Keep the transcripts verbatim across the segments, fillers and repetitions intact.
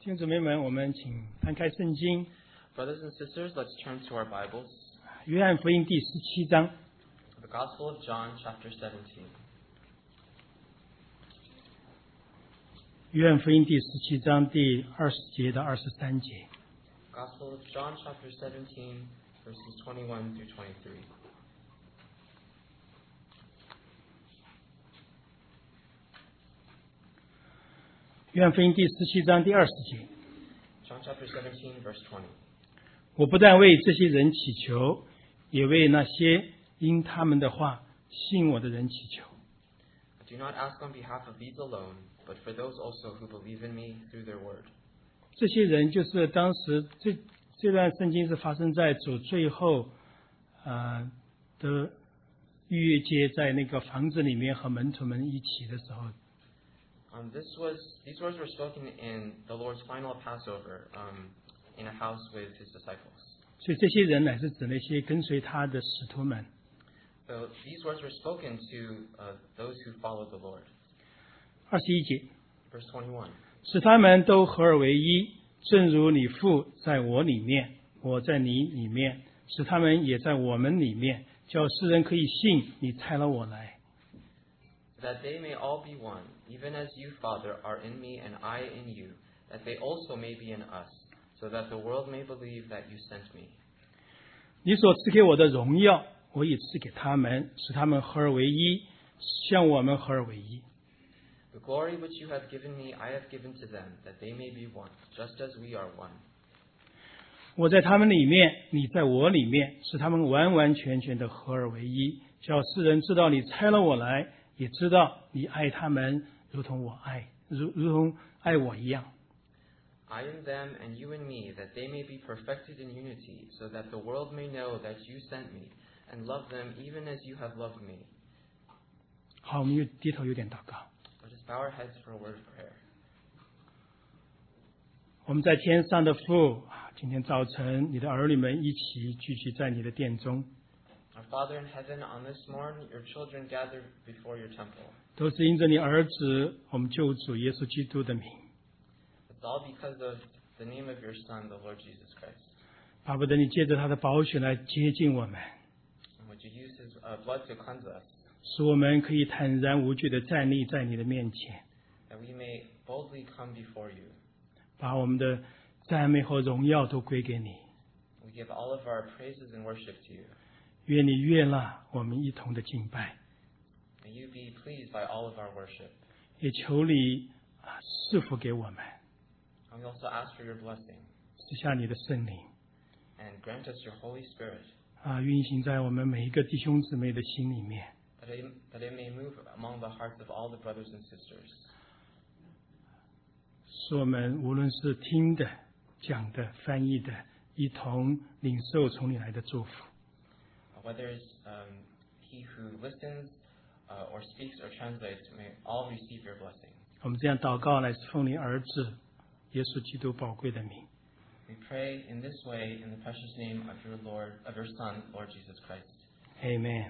弟兄姊妹们，我们请翻开圣经 Brothers and sisters, let's turn to our Bibles. 约翰福音第十七章 The Gospel of John, chapter seventeen. 约翰福音第十七章第二十节到二十三节。 Gospel of John, chapter seventeen, verses twenty-one through twenty-three. 约翰福音第十七章第二十节， John chapter seventeen, verse twenty. 我不但为这些人祈求，也为那些因他们的话信我的人祈求。 I do not ask on behalf of these alone, but for those also who believe in me through their word. 这些人就是当时这这段圣经是发生在主最后呃的逾越节，在那个房子里面和门徒们一起的时候。 Um, this was these words were spoken in the Lord's final Passover, um, in a house with his disciples. 所以这些人乃是指那些跟随他的使徒们。 So these words were spoken to uh, those who followed the Lord. 二十一节， Verse twenty-one. 使他们都合而为一，正如你父在我里面，我在你里面，使他们也在我们里面，叫世人可以信你差了我来。 That they may all be one, even as you, Father, are in me and I in you, that they also may be in us, so that the world may believe that you sent me. 你所赐给我的荣耀，我也赐给他们，使他们合而为一，像我们合而为一。 The glory which you have given me, I have given to them, that they may be one, just as we are one. 我在他们里面，你在我里面，使他们完完全全的合而为一，叫世人知道你差了我来，也知道你爱他们，如同我爱，如如同爱我一样。 I in them and you in me, that they may be perfected in unity, so that the world may know that you sent me, and love them even as you have loved me. 好，我们又低头有点祷告。 Let us bow our heads for a word of prayer. 我们在天上的父，今天早晨你的儿女们一起聚集在你的殿中， Our Father in heaven, on this morn, your children gather before your temple. 都是因着你儿子我们救主耶稣基督的名。 It's all because of the name of your Son, the Lord Jesus Christ. 巴不得你借着他的宝血来接近我们， And would you use his uh, blood to cleanse us, 使我们可以坦然无惧地站立在你的面前， that we may boldly come before you. 把我们的赞美和荣耀都归给你。 We give all of our praises and worship to you. 愿你悦纳我们一同的敬拜， May you be pleased by all of our worship. 也求你啊赐福给我们， And we also ask for your blessing, 赐下你的圣灵 and grant us your Holy Spirit, 啊，运行在我们每一个弟兄姊妹的心里面， that it, that it may move among the hearts of all the brothers and sisters, 使我们无论是听的、讲的、翻译的，一同领受从你来的祝福。 whether it's um, he who listens uh, or speaks or translates, may all receive your blessing. 我们这样祷告，乃是奉你儿子耶稣基督宝贵的名。 We pray in this way in the precious name of your Lord, of your Son, Lord Jesus Christ. Amen。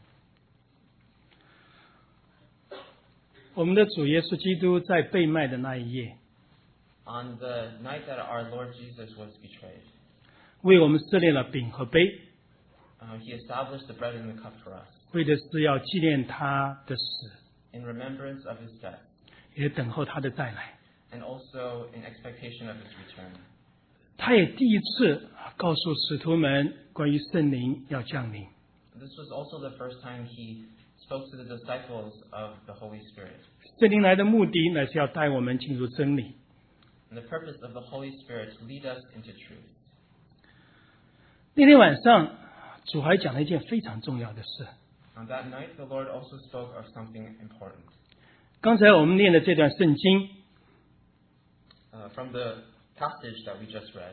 我们的主耶稣基督在被卖的那一夜， On the night that our Lord Jesus was betrayed, 为我们设立了饼和杯， uh, he established the bread and the cup for us 为的是要纪念他的死， in remembrance of his death, 也等候他的再来。 and also in expectation of his return. 他也第一次告诉使徒们关于圣灵要降临。 This was also the first time he spoke to the disciples of the Holy Spirit. 圣灵来的目的乃是要带我们进入真理。 And the purpose of the Holy Spirit to lead us into truth. 那天晚上，主还讲了一件非常重要的事。 On that night, the Lord also spoke of something important. 刚才我们念的这段圣经， Uh, from the passage that we just read,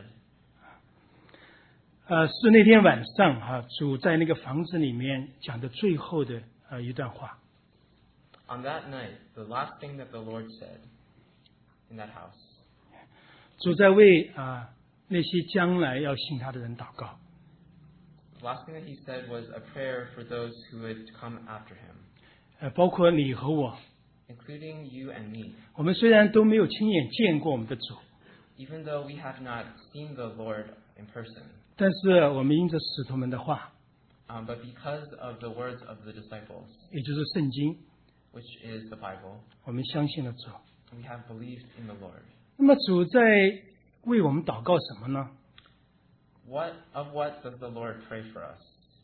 呃，是那天晚上哈、主在那个房子里面讲的最后的呃一段话。 on that night, the last thing that the Lord said in that house, 主在为啊、那些将来要信他的人祷告。 the last thing that he said was a prayer for those who would come after him, 呃，包括你和我， including you and me. 我们虽然都没有亲眼见过我们的主， even though we have not seen the Lord in person. 但是我们因着使徒们的话， Um, but because of the words of the disciples, 也就是圣经， which is the Bible, 我们相信了主。 we have believed in the Lord. 那么主在为我们祷告什么呢？ What of what does the Lord pray for us?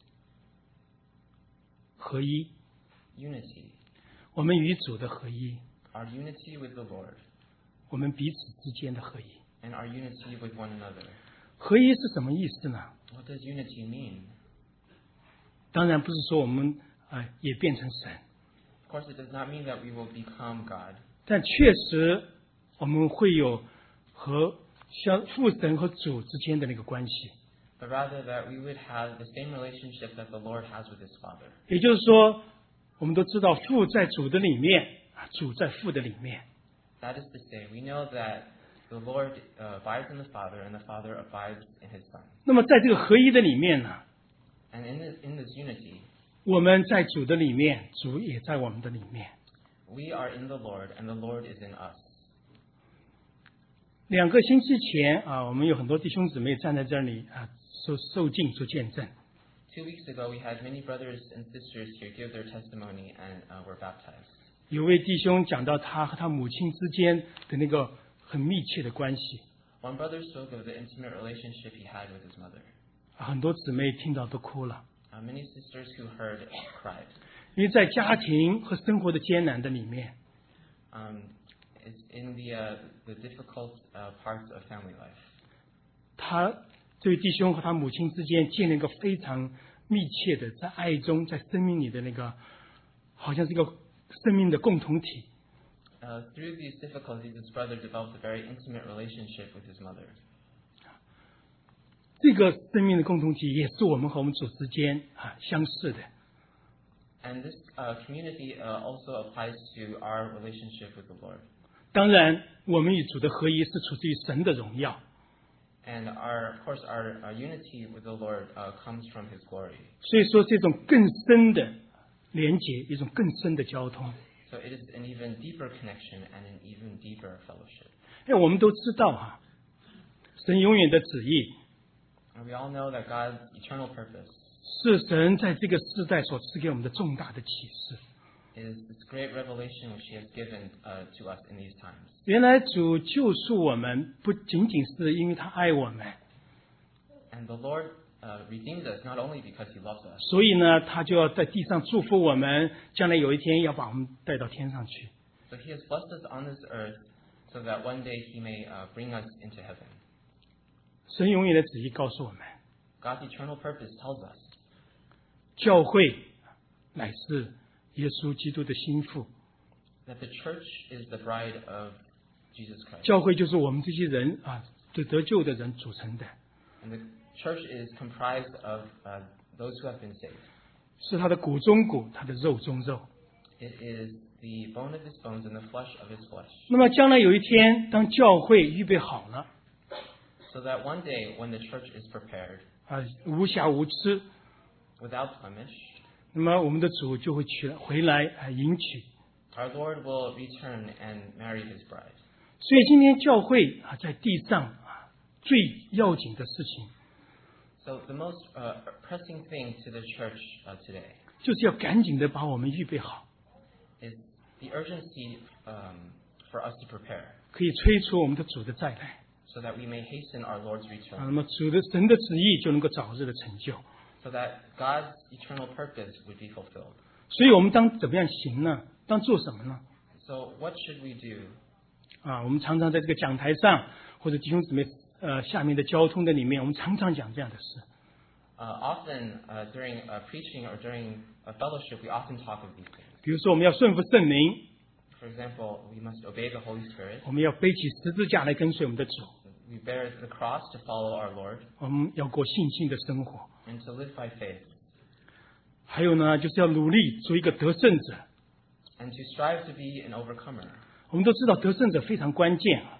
合一， Unity. 我们与主的合一， Our unity with the Lord 我们彼此之间的合一。 and our unity with one another. 合一是什么意思呢？ What does unity mean? 当然不是说我们呃也变成神， Of course, it does not mean that we will become God, 但确实我们会有和相父神和主之间的那个关系。 but rather that we would have the same relationship that the Lord has with His Father. 也就是说，我们都知道父在主的里面，主在父的里面。 That is to say, we know that the Lord uh, abides in the Father and the Father abides in His Son. 那么在这个合一的里面呢， And in this, in this unity, 我们在主的里面，主也在我们的里面。 we are in the Lord and the Lord is in us. 两个星期前啊，我们有很多弟兄姊妹站在这里啊，受受敬做见证。 Two weeks ago, we had many brothers and sisters here give their testimony and uh, were baptized. 有位弟兄讲到他和他母亲之间的那个很密切的关系， One brother spoke of the intimate relationship he had with his mother. 很多姊妹听到都哭了， Uh, many sisters who heard cried. 因为在家庭和生活的艰难的里面， Um, it's in the uh, the difficult uh, parts of family life. 他这位弟兄和他母亲之间建立一个非常密切的在爱中，在生命里的那个，好像是一个生命的共同体。 Uh, through these difficulties, his brother developed a very intimate relationship with his mother. 这个生命的共同体也是我们和我们主之间啊相似的。 And this uh, community uh, also applies to our relationship with the Lord. 当然，我们与主的合一是出自于神的荣耀。 And our, of course, our, our unity with the Lord uh, comes from His glory. 所以说，这种更深的连结，一种更深的交通。 So it is an even deeper connection and an even deeper fellowship. 哎，我们都知道哈、啊，神永远的旨意 And we all know that God's eternal purpose 是神在这个时代所赐给我们的重大的启示。 is this great revelation which He has given uh, to us in these times. 原来主救赎我们，不仅仅是因为他爱我们， And the Lord uh, redeemed us not only because He loves us, 所以呢，他就要在地上祝福我们，将来有一天要把我们带到天上去。 so He has blessed us on this earth so that one day He may uh, bring us into heaven. 神永远的旨意告诉我们， God's eternal purpose tells us 教会乃是耶稣基督的心腹， that the church is the bride of Jesus Christ. 教会就是我们这些人啊，得得救的人组成的， And the church is comprised of uh, those who have been saved. 是他的骨中骨，他的肉中肉。 It is the bone of His bones and the flesh of His flesh. 那么将来有一天，当教会预备好了， So that one day when the church is prepared, 啊，无瑕无疵， without blemish, 那么我们的主就会去回来啊迎娶。 our Lord will return and marry His bride. 所以今天教会啊，在地上啊最要紧的事情， So the most uh, pressing thing to the church uh, today 就是要赶紧的把我们预备好， is the urgency um, for us to prepare 可以催促我们的主的再来。 so that we may hasten our Lord's 啊，那 return, 么主的神的旨意就能够早日的成就。 so that God's eternal purpose would be fulfilled. 所以我们当怎么样行呢？当做什么呢？ So what should we do? 啊，我们常常在这个讲台上或者弟兄姊妹呃下面的交通的里面，我们常常讲这样的事。 Uh, often uh, during uh, preaching or during a fellowship, we often talk of these things. 比如说，我们要顺服圣灵， For example, we must obey the Holy Spirit. 我们要背起十字架来跟随我们的主， We bear the cross to follow our Lord 我们要过信心的生活。 and to live by faith, 还有呢，就是要努力做一个得胜者。 and to strive to be an overcomer. 我们都知道得胜者非常关键啊，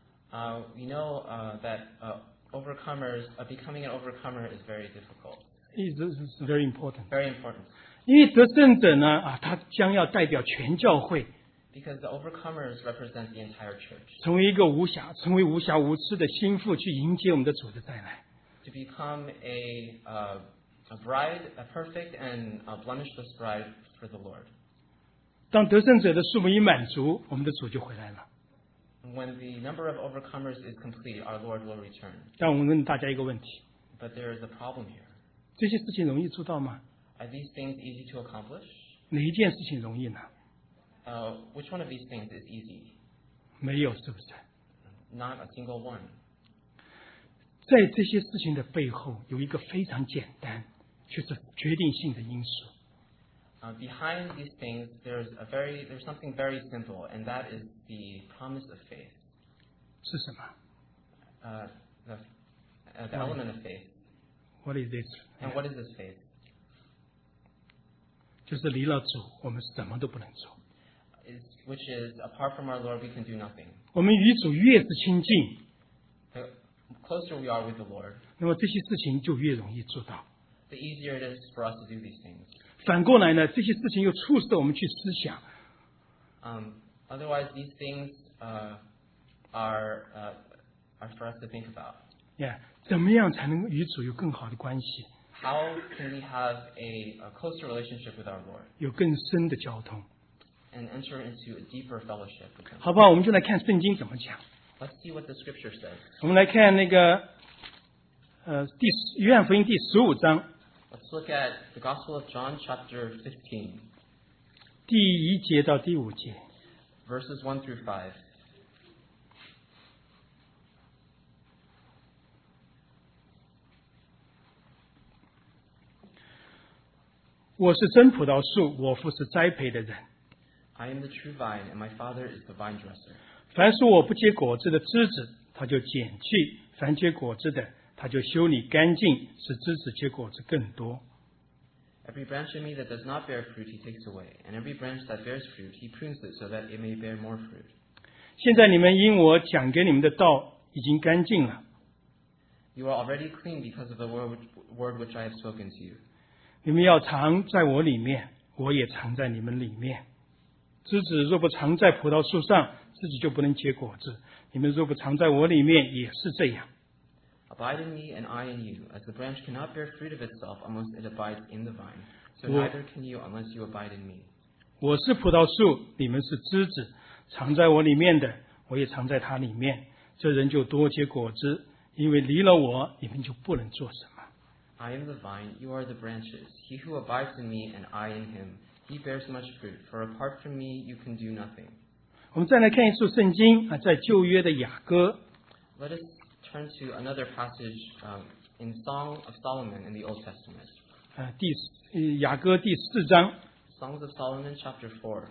Uh, we know uh, that uh, overcomers, uh, becoming an overcomer is very difficult, It is very important。 very important. 因为得胜者呢啊，他将要代表全教会 Because the overcomers represent the entire church. 成为一个无瑕、成为无瑕无疵的心腹，去迎接我们的主的再来。 To become a, uh, a bride, a perfect and a blemishless bride for the Lord. 当得胜者的数目一满足，我们的主就回来了。 When the number of overcomers is complete, our Lord will return. 但我们问大家一个问题： But there is a problem here. 这些事情容易做到吗？ Are these things easy to accomplish? 哪一件事情容易呢？ Uh, which one of these things is easy? 没有，是不是？ Not a single one. 在这些事情的背后，有一个非常简单却是决定性的因素。 Uh, behind these things, there's a very, there's something very simple, and that is the promise of faith. 是什么 Uh, the, uh, the element of faith. ？What is this？ And what is this faith? 就是离了主，我们什么都不能做。 Is, which is, apart from our Lord, we can do nothing. 我们与主越是亲近， The closer we are with the Lord, 那么这些事情就越容易做到。 the easier it is for us to do these things. 反过来呢，这些事情又促使我们去思想， Um, otherwise, these things uh, are uh, are for us to think about. 呀，怎么样才能与主有更好的关系， How can we have a, a closer relationship with our Lord 有更深的交通？ and enter into a deeper fellowship with Him? 好不好？我们就来看圣经怎么讲。 Let's see what the Scripture says. 我们来看那个呃第十约翰福音第十五章 Let's look at the Gospel of John, chapter fifteen, 第一节到第五节。 verses one through five. 我是真葡萄树，我父是栽培的人。 I am the true vine, and my Father is the vine dresser. 凡属我不结果子的枝子，他就剪去；凡结果子的，他就修理干净，使枝子结果子更多。 Every branch in me that does not bear fruit, He takes away, and every branch that bears fruit, He prunes it so that it may bear more fruit. 现在你们因我讲给你们的道已经干净了， You are already clean because of the word, word which I have spoken to you. 你们要藏在我里面，我也藏在你们里面。枝子若不藏在葡萄树上，自己就不能结果子；你们若不藏在我里面，也是这样。 Abide in me, and I in you, as the branch cannot bear fruit of itself unless it abides in the vine. So Well- neither can you unless you abide in me. 我是葡萄树，你们是枝子，藏在我里面的，我也藏在他里面。这人就多结果子，因为离了我，你们就不能做什么。 I am the vine, you are the branches. He who abides in me, and I in him, he bears much fruit. For apart from me, you can do nothing. 我们再来看一处圣经啊，在旧约的雅歌 Let us turn to another passage um, in Song of Solomon in the Old Testament. 啊，第四呃雅歌第四章 Songs of Solomon, chapter four.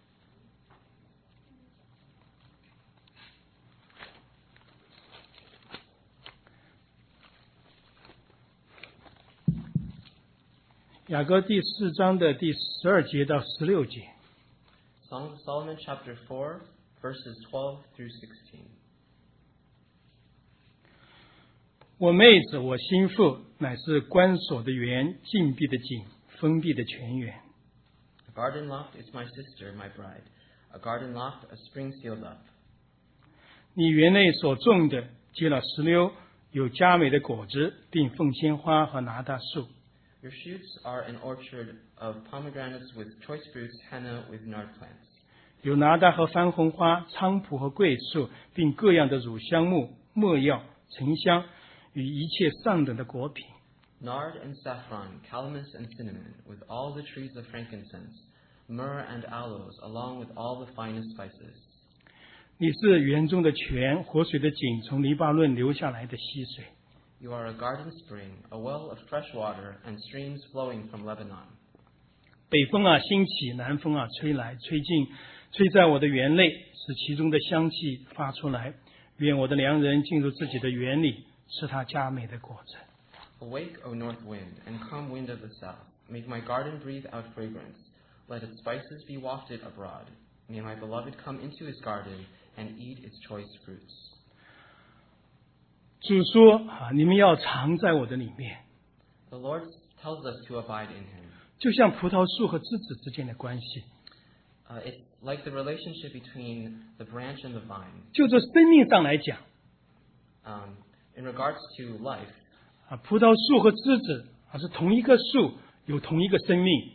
雅歌第四章的第十二节到十六节。 Songs of Solomon, chapter four, verses twelve through sixteen. 我妹子，我心腹，乃是关锁的园，禁闭的井，封闭的泉源。 A garden locked is my sister, my bride. A garden locked, a spring sealed up. 你园内所种的结了石榴，有佳美的果子，并凤仙花和拿大树。 Your shoots are an orchard of pomegranates with choice fruits, henna with nard plants. 有拿大和番红花、菖蒲和桂树，并各样的乳香木、没药、沉香与一切上等的果品。 Nard and saffron, calamus and cinnamon, with all the trees of frankincense, myrrh and aloes, along with all the finest spices. 你是园中的泉，活水的井，从黎巴嫩流下来的溪水。 You are a garden spring, a well of fresh water, and streams flowing from Lebanon. 北风啊兴起，南风啊吹来，吹进，吹在我的园内，使其中的香气发出来。愿我的良人进入自己的园里，吃他佳美的果子。 Awake, O north wind, and come wind of the south. Make my garden breathe out fragrance. Let its spices be wafted abroad. May my beloved come into his garden and eat its choice fruits. 主说啊，你们要藏在我的里面， The Lord tells us to abide in him. 就像葡萄树和枝子之间的关系。 Uh, it's like the relationship between the branch and the vine, 就这生命上来讲， um, in regards to life, 啊，葡萄树和枝子啊是同一棵树，有同一个生命。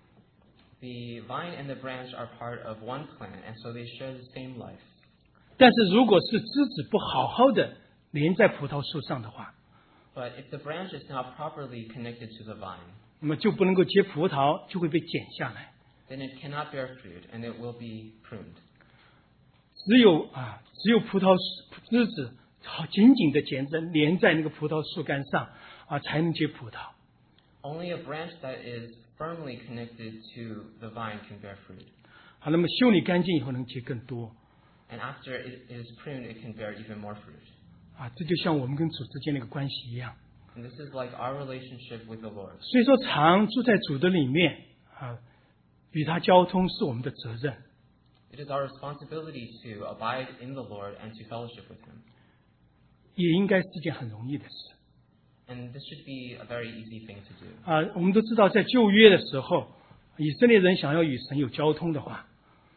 the vine and the branch are part of one plant, and so they share the same life. 但是如果是枝子不好好的连在葡萄树上的话， But if the branch is not properly connected to the vine, 那么就不能够结葡萄，就会被剪下来。 then it cannot bear fruit, and it will be pruned. 只有啊，只有葡萄树枝子好紧紧的连在连在那个葡萄树干上啊，才能结葡萄。 Only a branch that is firmly connected to the vine can bear fruit. 好，那么修理干净以后能结更多 And after it is pruned, it can bear even more fruit. 啊，这就像我们跟主之间那个关系一样。 And this is like our relationship with the Lord. 所以说，常住在主的里面啊，与他交通是我们的责任， It is our responsibility to abide in the Lord and to fellowship with Him. 也应该是一件很容易的事 And this should be a very easy thing to do. 啊。我们都知道，在旧约的时候，以色列人想要与神有交通的话，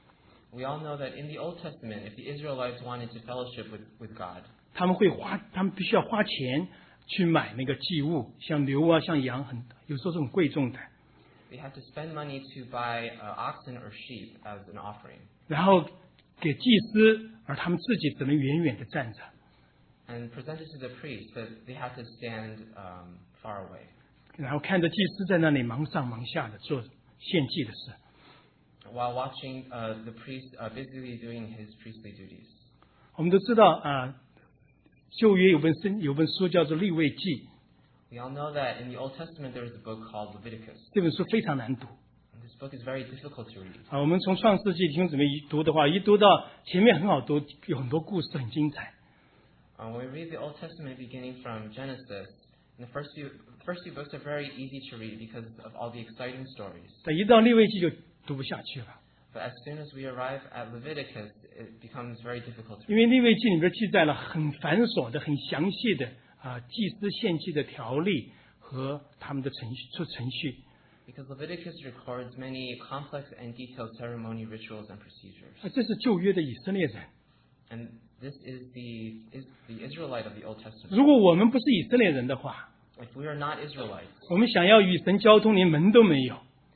We all know that in the Old Testament, if the Israelites wanted to fellowship with, with God, 他们会花，他们必须要花钱去买那个祭物，像牛啊，像羊很，有时候是很贵重的。 they had to spend money to buy uh, oxen or sheep as an offering, 然后给祭司，而他们自己只能远远的站着， and presented to the priest, but they had to stand um, far away, 然后看着祭司在那里忙上忙下的做献祭的事。 while watching uh, the priest uh, busily doing his priestly duties. 我们都知道啊，旧约有本圣有本书叫做《利未记》， We all know that in the Old Testament there is a book called Leviticus. 这本书非常难读 And this book is very difficult to read. 啊。我们从创世纪弟兄姊妹一读的话，一读到前面很好读，有很多故事很精彩。 Uh, when we read the Old Testament beginning from Genesis, and the first few first few books are very easy to read because of all the exciting stories. 但一到利未记就读不下去了， But as soon as we arrive at Leviticus, it becomes very difficult to 因 read. 为利未记里边记载了很繁琐的、很详细的啊祭司献祭的条例和他们的程序出程序。 Because Leviticus records many complex and detailed ceremony rituals and procedures. 啊，这是旧约的以色列人。 And this is the is the Israelite of the Old Testament. 如果我们不是以色列人的话， If we are not Israelites, 我们想要与神交通，连门都没有。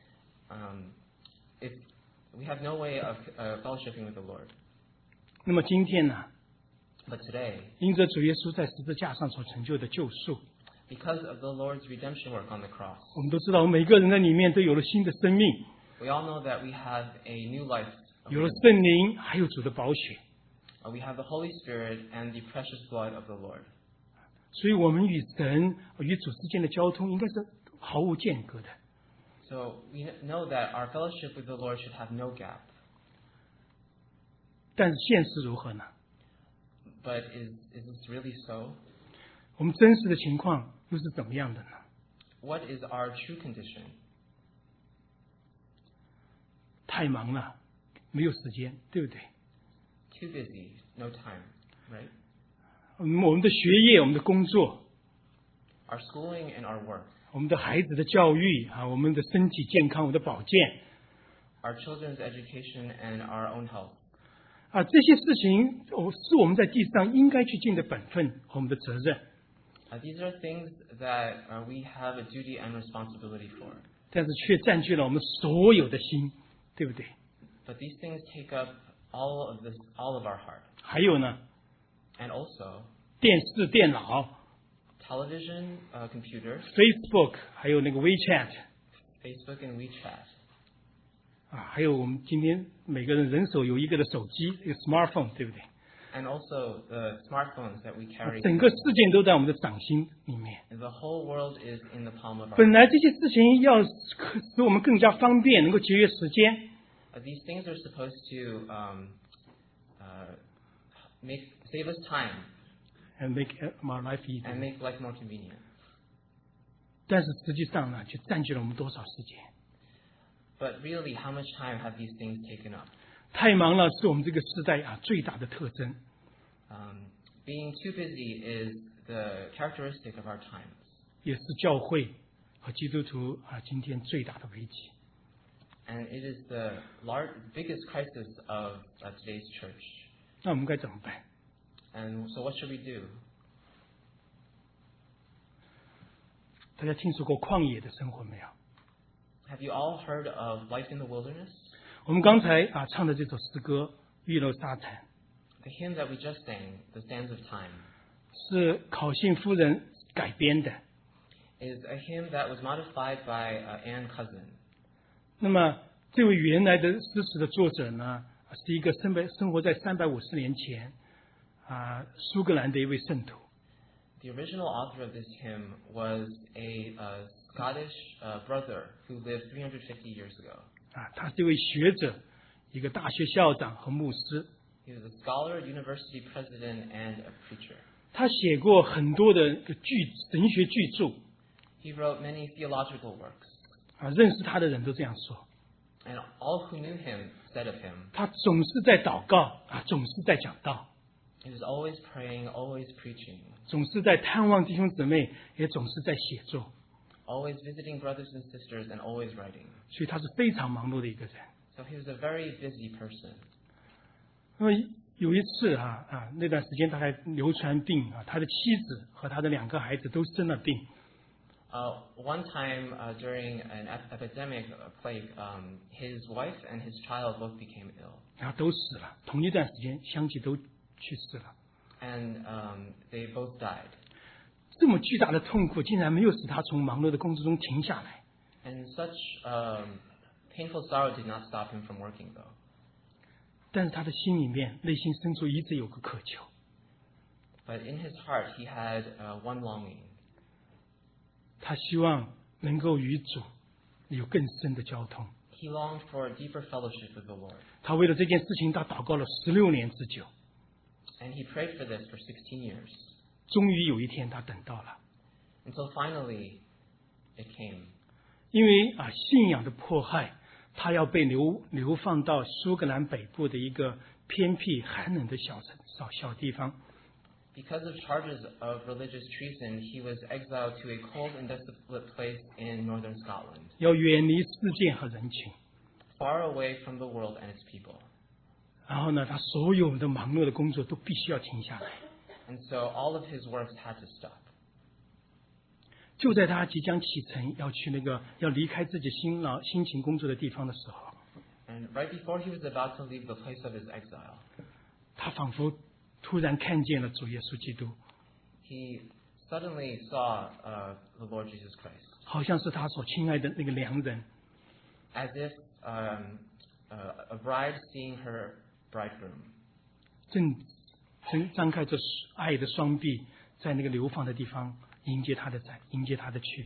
um, if we have no way of uh, fellowshipping with the Lord. 那么今天呢， But today, 因着主耶稣在十字架上所成就的救赎， because of the Lord's redemption work on the cross, 我们都知道，我们每个人的里面都有了新的生命， we all know that we have a new life. 有了圣灵，还有主的宝血。 Uh, we have the Holy Spirit and the precious blood of the Lord. 所以，我们与神、与主之间的交通应该是毫无间隔的。 So we kn- know that our fellowship with the Lord should have no gap. 但是现实如何呢？ But is is this really so? 我们真实的情况又是怎么样的呢？ What is our true condition? 太忙了，没有时间，对不对？ Too busy, no time, right? 嗯，我们的学业、我们的工作、 Our schooling and our work, 我们的孩子的教育啊，我们的身体健康、我们的保健 our children's education, and our own health. 啊，这些事情哦，是我们在地上应该去尽的本分和我们的责任。 Uh, these are things that uh, we have a duty and responsibility for. 但是却占据了我们所有的心，对不对？ But these things take up all of this, all of our heart. 还有呢， And also, 电视、电脑、 television, uh, computers, Facebook，还有那个 WeChat Facebook, and WeChat. 啊，还有我们今天每个人人手有一个的手机，一个 smartphone，对不对？ And also the smartphones that we 啊 carry. 整个世界都在我们的掌心里面。 And the whole world is in the palm of our 本 hand. 来这些事情要使我们更加方便，能够节约时间， Uh, these things are supposed to um, uh, make save us time and make our life and easy。 make life more convenient. 但是实际上呢，却占据了我们多少时间？ But really, how much time have these things taken up? 太忙了，是我们这个时代啊最大的特征。 Um, being too busy is the characteristic of our times, 也是教会和基督徒啊今天最大的危机。 And it is the large, biggest crisis of uh, today's church. 那我们该怎么办？ And so what should we do? 大家听说过旷野的生活没有？ Have you all heard of life in the wilderness? 我们刚才啊唱的这首诗歌《玉楼沙滩》， The hymn that we just sang, The Sands of Time, 是考信夫人改编的。 is a hymn that was modified by uh, Anne Cousin. 那么这位原来的诗词的作者呢，是一个生在生活在三百五十年前啊苏格兰的一位圣徒。 The original author of this hymn was a uh, Scottish uh, brother who lived three hundred fifty years ago. 啊，他是一位学者，一个大学校长和牧师。 He was a scholar, university president, and a preacher. 他写过很多的巨神学巨著， He wrote many theological works, 啊，认识他的人都这样说。 and all who knew him said of him, 他总是在祷告啊，总是在讲道， he was always praying, always preaching, 总是在探望弟兄姊妹，也总是在写作， always visiting brothers and sisters, and always writing. 所以他是非常忙碌的一个人。 So he was a very busy person. 那么有一次啊啊，那段时间他还流传病啊，他的妻子和他的两个孩子都生了病。 Uh, one time uh, during an ep- epidemic uh, plague, um, his wife and his child both became ill, 然后都死了，同一段时间相继都去世了。 and um, they both died. 这么巨大的痛苦，竟然没有使他从忙碌的工作中停下来。 And such um, painful sorrow did not stop him from working, though. 但是他的心里面、内心深处一直有个渴求， But in his heart, he had uh, one longing. 他希望能够与主有更深的交通。 He longed for a deeper fellowship with the Lord. 他为了这件事情，他祷告了十六年之久。 And he prayed for this for sixteen years, 终于有一天，他等到了。 until finally it came. 因为啊，信仰的迫害，他要被流流放到苏格兰北部的一个偏僻寒冷的小城小小地方。 Because of charges of religious treason, he was exiled to a cold and desolate place in northern Scotland, 要远离世界和人群。 far away from the world and its people. 然后呢，他所有的忙碌的工作都必须要停下来。 And so all of his works had to stop. 就在他即将启程要去那个要离开自己辛劳辛勤工作的地方的时候， And right before he was about to leave the place of his exile, 他仿佛突然看见了主耶稣基督， he suddenly saw uh, the Lord Jesus Christ, 好像是他所亲爱的那个良人， as if um, uh, a bride seeing her bridegroom, 正正张开着爱的双臂，在那个流放的地方迎接他的在，迎接他的去。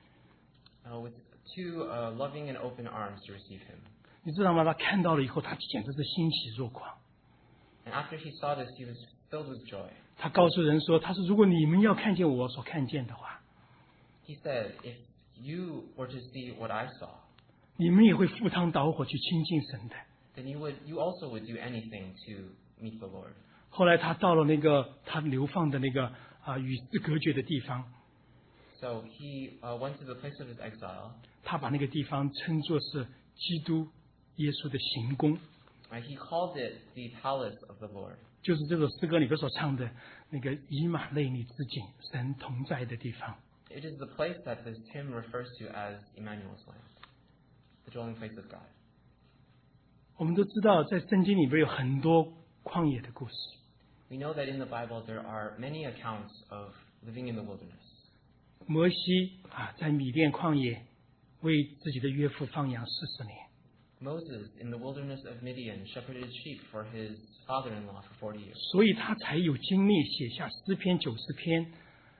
uh, with two uh, loving and open arms to receive him. 你知道吗？他看到了以后，他简直是欣喜若狂。 And after he saw this, he was filled with joy. 他告诉人说：“他说，如果你们要看见我所看见的话， He said, if you were to see what I saw, 你们也会赴汤蹈火去亲近神的。” then you would, you also would do anything to meet the Lord. 后来他到了那个他流放的那个啊与世隔绝的地方， So he uh, went to the place of his exile. 他把那个地方称作是基督耶稣的行宫， Uh, he called it the palace of the Lord. 就是这首诗歌里边所唱的那个以马内利之境，神同在的地方。 It is the place that this hymn refers to as Emmanuel's land, the dwelling place of God. 我们都知道，在圣经里边有很多旷野的故事。 We know that in the Bible there are many accounts of living in the wilderness. 摩西啊，在米甸旷野为自己的岳父放羊四十年。 Moses, in the wilderness of Midian, shepherded sheep for his father-in-law for forty years. 所以他才有精力写下诗篇九十篇，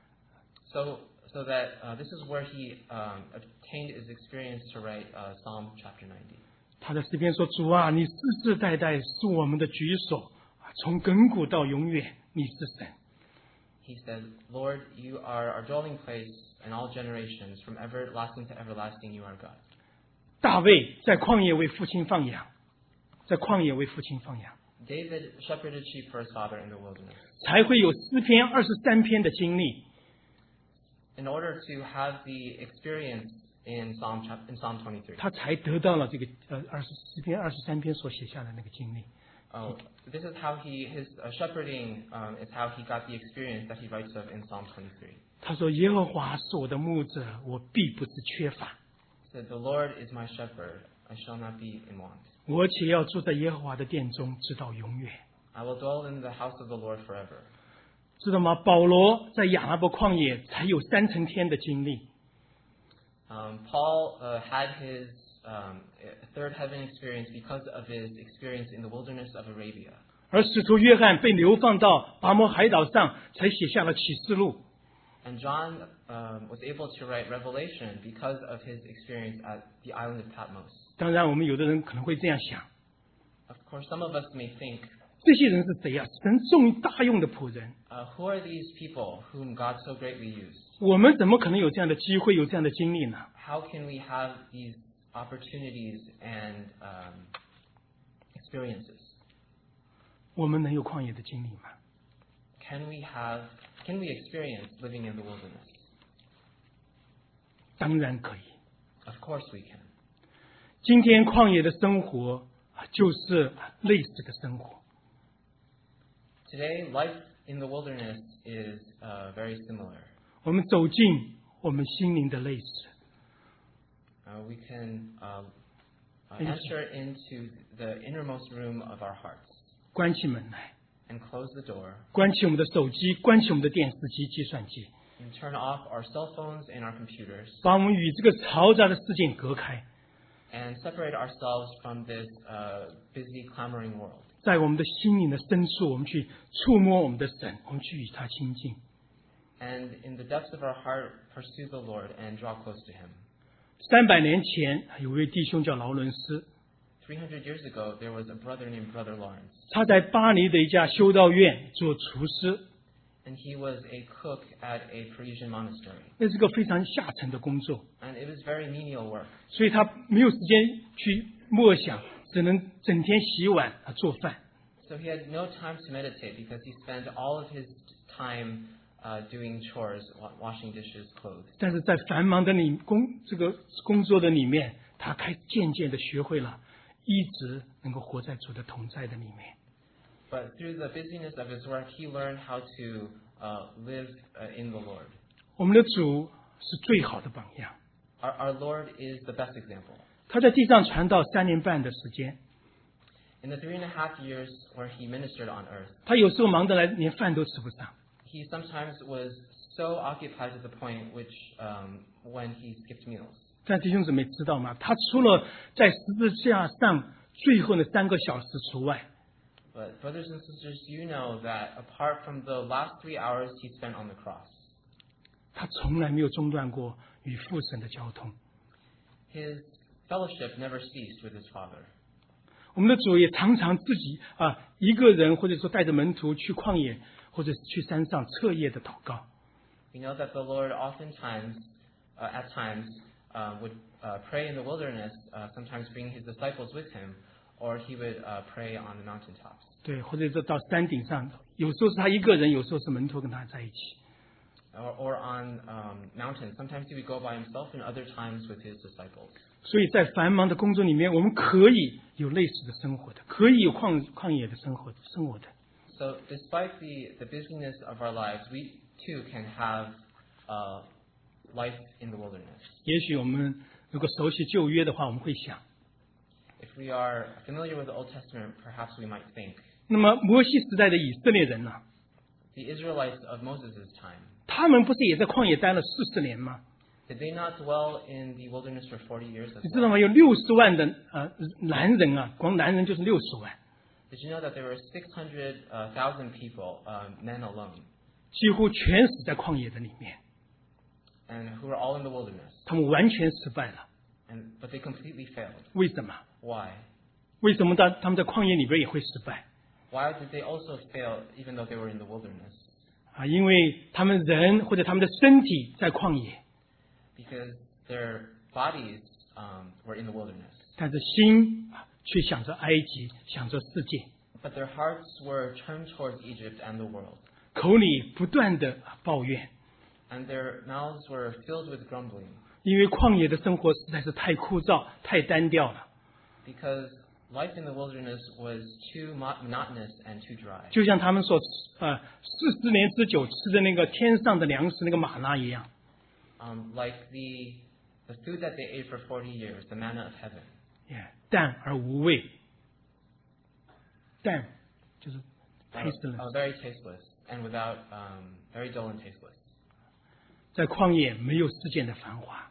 So, so that uh, this is where he um, obtained his experience to write uh, Psalm chapter ninety. 他的诗篇说：“主啊，你世世代代是我们的居所，从亘古到永远，你是神。 He said, Lord, you are our dwelling place in all generations. From everlasting to everlasting, you are God. ” 大卫在旷野为父亲放羊，在旷野为父亲放羊， David shepherded sheep for his father in the wilderness. 才会有诗篇二十三篇的经历。 In order to have the experience in Psalm chap- in Psalm twenty-three. 他才得到了这个呃二十四篇二十三篇所写下的那个经历。 Oh, this is how he his uh, shepherding um, is how he got the experience that he writes of in Psalm twenty-three. 他说：“耶和华是我的牧者，我必不是缺乏。 He said, "The Lord is my shepherd; I shall not be in want. 我且要住在耶和华的殿中，直到永远。” I will dwell in the house of the Lord forever." 知道吗？保罗在亚拉伯旷野才有三层天的经历， Um, Paul uh, had his um, third heaven experience because of his experience in the wilderness of Arabia. 而使徒约翰被流放到拔摩海岛上，才写下了启示录。 And John um, was able to write Revelation because of his experience at the island of Patmos. 当然，我们有的人可能会这样想： Of course, some of us may think, 这些人是谁呀、神重大用的仆人， uh, who are these people whom God so greatly used? 我们怎么可能有这样的机会，有这样的经历呢？ How can we have these opportunities and um, experiences? 我们能有旷野的经历吗？ Can we have, can we experience living in the wilderness? 当然可以。 Of course we can. 今天旷野的生活啊，就是类似的生活。 Today, life in the wilderness is uh, very similar. 我们走进我们心灵的类似， Uh, we can uh, uh, Yes. enter into the innermost room of our hearts 关起门来， and close the door 关起我们的手机，关起我们的电视机、计算机， and turn off our cell phones and our computers 把我们与这个嘈杂的世界隔开， and separate ourselves from this uh, busy, clamoring world. 在我们的心灵的深处，我们去触摸我们的神，我们去与他亲近。 And in the depths of our heart, pursue the Lord and draw close to Him. 三百年前，有位弟兄叫劳伦斯， three hundred years ago, there was a brother named Brother Lawrence, 他在巴黎的一家修道院做厨师， and he was a cook at a Parisian monastery. 那是个非常下层的工作， And it was very menial work. 所以他没有时间去默想，只能整天洗碗啊做饭。 So he had no time to meditate because he spent all of his time uh, doing chores, wa- washing dishes, clothes. 但是在繁忙的里工这个工作的里面，他开渐渐的学会了，一直能够活在主的同在的里面。 But through the busyness of his work, he learned how to uh, live uh, in the Lord. 我们的主是最好的榜样。 Our, our Lord is the best example. 他在地上传道三年半的时间， In the three and a half years where he ministered on earth, 他有时候忙得来连饭都吃不上。 he sometimes was so occupied to the point which um, when he skipped meals. 但弟兄姊妹知道吗？他除了在十字架上最后的三个小时除外， But brothers and sisters, you know that apart from the last three hours he spent on the cross, 他从来没有中断过与父神的交通。 his fellowship never ceased with his Father. 我们的主也常常自己啊一个人，或者说带着门徒去旷野或者去山上彻夜的祷告。 We know that the Lord oftentimes, uh, at times, uh, would uh, pray in the wilderness, uh, sometimes bring his disciples with him, or he would uh, pray on the mountaintops. 对，或者说到山顶上，有时候是他一个人，有时候是门徒跟他在一起。 Or, or on um, mountains. Sometimes he would go by himself, and other times with his disciples. 所以在繁忙的工作里面，我们可以有类似的生活的，可以有旷旷野的生活生活的。 So, despite the, the busyness of our lives, we too can have uh, life in the wilderness. 也许我们如果熟悉旧约的话，我们会想， If we are familiar with the Old Testament, perhaps we might think 那么摩西时代的以色列人呢、 the Israelites of Moses' time, 他们不是也在旷野待了四十年吗？ did they not dwell in the wilderness for forty years as 你知道 well? 吗？有六十万的呃男人啊，光男人就是六十万， Did you know that there were six hundred thousand people, um, men alone, 几乎全死在旷野的里面， and who were all in the wilderness? 他们完全失败了。 And, but they completely failed. 为什么？ Why? 为什么他他们在旷野里边也会失败？ Why did they also fail even though they were in the wilderness? 啊，因为他们人或者他们的身体在旷野， Because their bodies um, were in the wilderness. 但是心啊却想着埃及，想着世界， But their hearts were turned towards Egypt and the world. 口里不断的抱怨， And their mouths were filled with grumbling. 因为旷野的生活实在是太枯燥、太单调了。 Because life in the wilderness was too mo- monotonous and too dry. 就像他们所呃四十年之久吃的那个天上的粮食，那个玛纳一样。 Um, like the, the food that they ate for forty years, the manna of heaven. Yeah, 淡而无味，淡就是 Uh, tasteless。 uh, very tasteless and without, um, very dull and tasteless. 在旷野没有世间的繁华，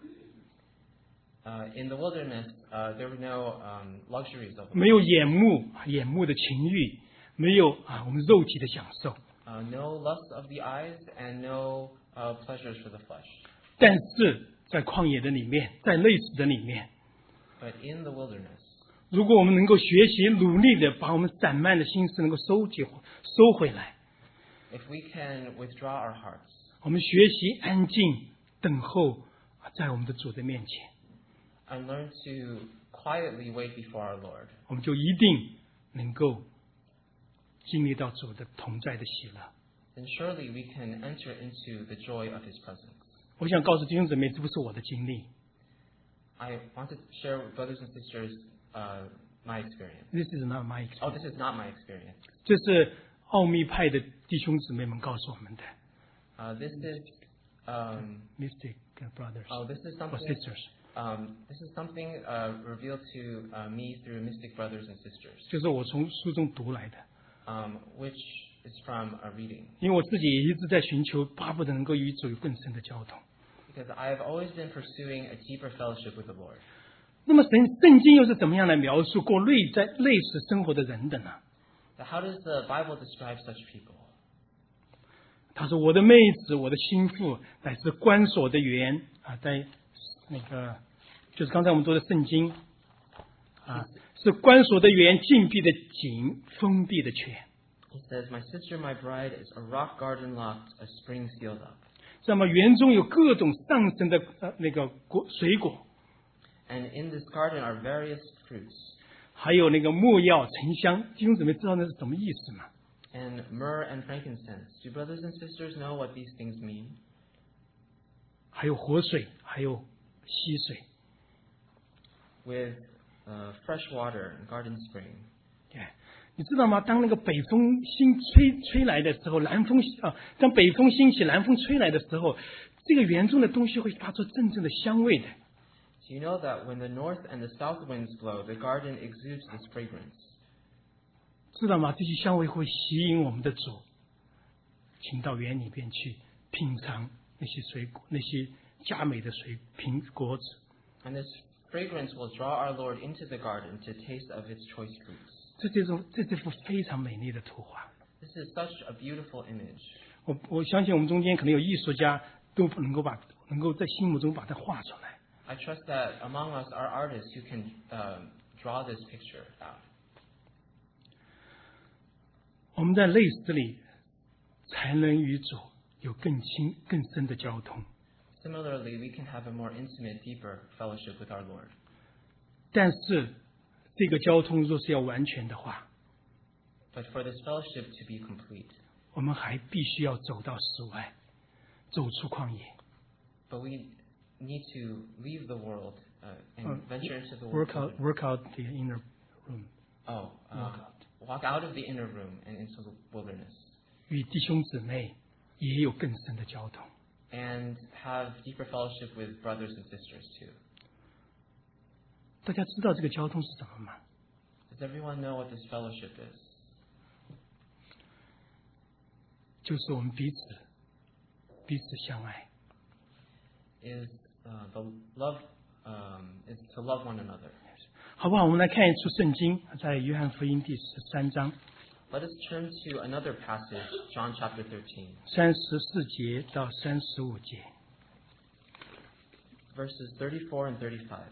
Uh, in the wilderness, uh, there were no um, luxuries of the 没有眼目眼目的情欲，没有啊我们肉体的享受。 uh, no lust of the eyes and no uh, pleasures for the flesh. 但是在旷野的里面，在类似的里面， But in the wilderness, 如果我们能够学习努力的把我们散漫的心思能够收集收回来， if we can withdraw our hearts 我们学习安静等候在我们的主的面前， and learn to quietly wait before our Lord, 我们就一定能够经历到主的同在的喜乐。 then surely we can enter into the joy of His presence. 我想告诉弟兄姊妹，这不是我的经历 I want to share with brothers and sisters uh, my experience. ，This is not my Oh, experience。 this is not my experience. 这是奥秘派的弟兄姊妹们告诉我们的 Uh, this is um, ，Mystic brothers oh, this is or something. sisters， Um, this is something uh, revealed to uh, me through mystic brothers and sisters, 就是我从书中读来的。 um, which is from a reading. 因为我自己也一直在寻求，巴不得能够与主有更深的交通。 Because I have always been pursuing a deeper fellowship with the Lord. 那么神圣经又是怎么样来描述过类在类似生活的人的呢？ But how does the Bible describe such people? 他说：“我的妹子，我的心腹，乃是关锁的园啊，在那个就是刚才我们读的圣经啊，是关锁的园，禁闭的井，封闭的泉。 He says, "My sister, my bride, is a rock garden locked, a spring sealed up." 那么园中有各种上升的呃那个果水果， And in this garden are various fruits, 还有那个没药沉香。弟兄姊妹知道那是什么意思吗？ and myrrh and frankincense. Do brothers and sisters know what these things mean? 还有活水，还有溪水。 With uh, fresh water and garden spring. 哎，你知道吗？当那个北风兴吹吹来的时候，南风啊，当北风兴起，南风吹来的时候，这个园中的东西会发出阵阵的香味的。 Do you know that when the north and the south winds blow, the garden exudes this fragrance? 知道吗？这些香味会吸引我们的主，请到园里边去品尝那些水果，那些佳美的水苹果子。 And this fragrance will draw our Lord into the garden to taste of its choice fruits. 这这种这这幅非常美丽的图画。 This is such a beautiful image. 我我相信我们中间可能有艺术家都能够把能够在心目中把它画出来。 I trust that among us are artists who can um, draw this picture out. 我们在类似里才能与主有更亲更深的交通。 Similarly, we can have a more intimate, deeper fellowship with our Lord. 但是这个交通若是要完全的话， But for this fellowship to be complete, 我们还必须要走到室外，走出旷野。 but we need to leave the world uh, and Uh, venture into the Work world. out, work out the inner room， Oh, uh, Walk out. walk out of the inner room and into the wilderness, 与弟兄姊妹也有更深的交通。 and have deeper fellowship with brothers and sisters too. 大家知道这个交通是什么吗？ Does everyone know what this fellowship is? 就是我们彼此彼此相爱。 Is uh, the love um, is to love one another. 好不好？我们来看一处圣经，在约翰福音第十三章 Let us turn to another passage, John chapter thirteen, 三十四节到三十五节。 verses thirty-four and thirty-five.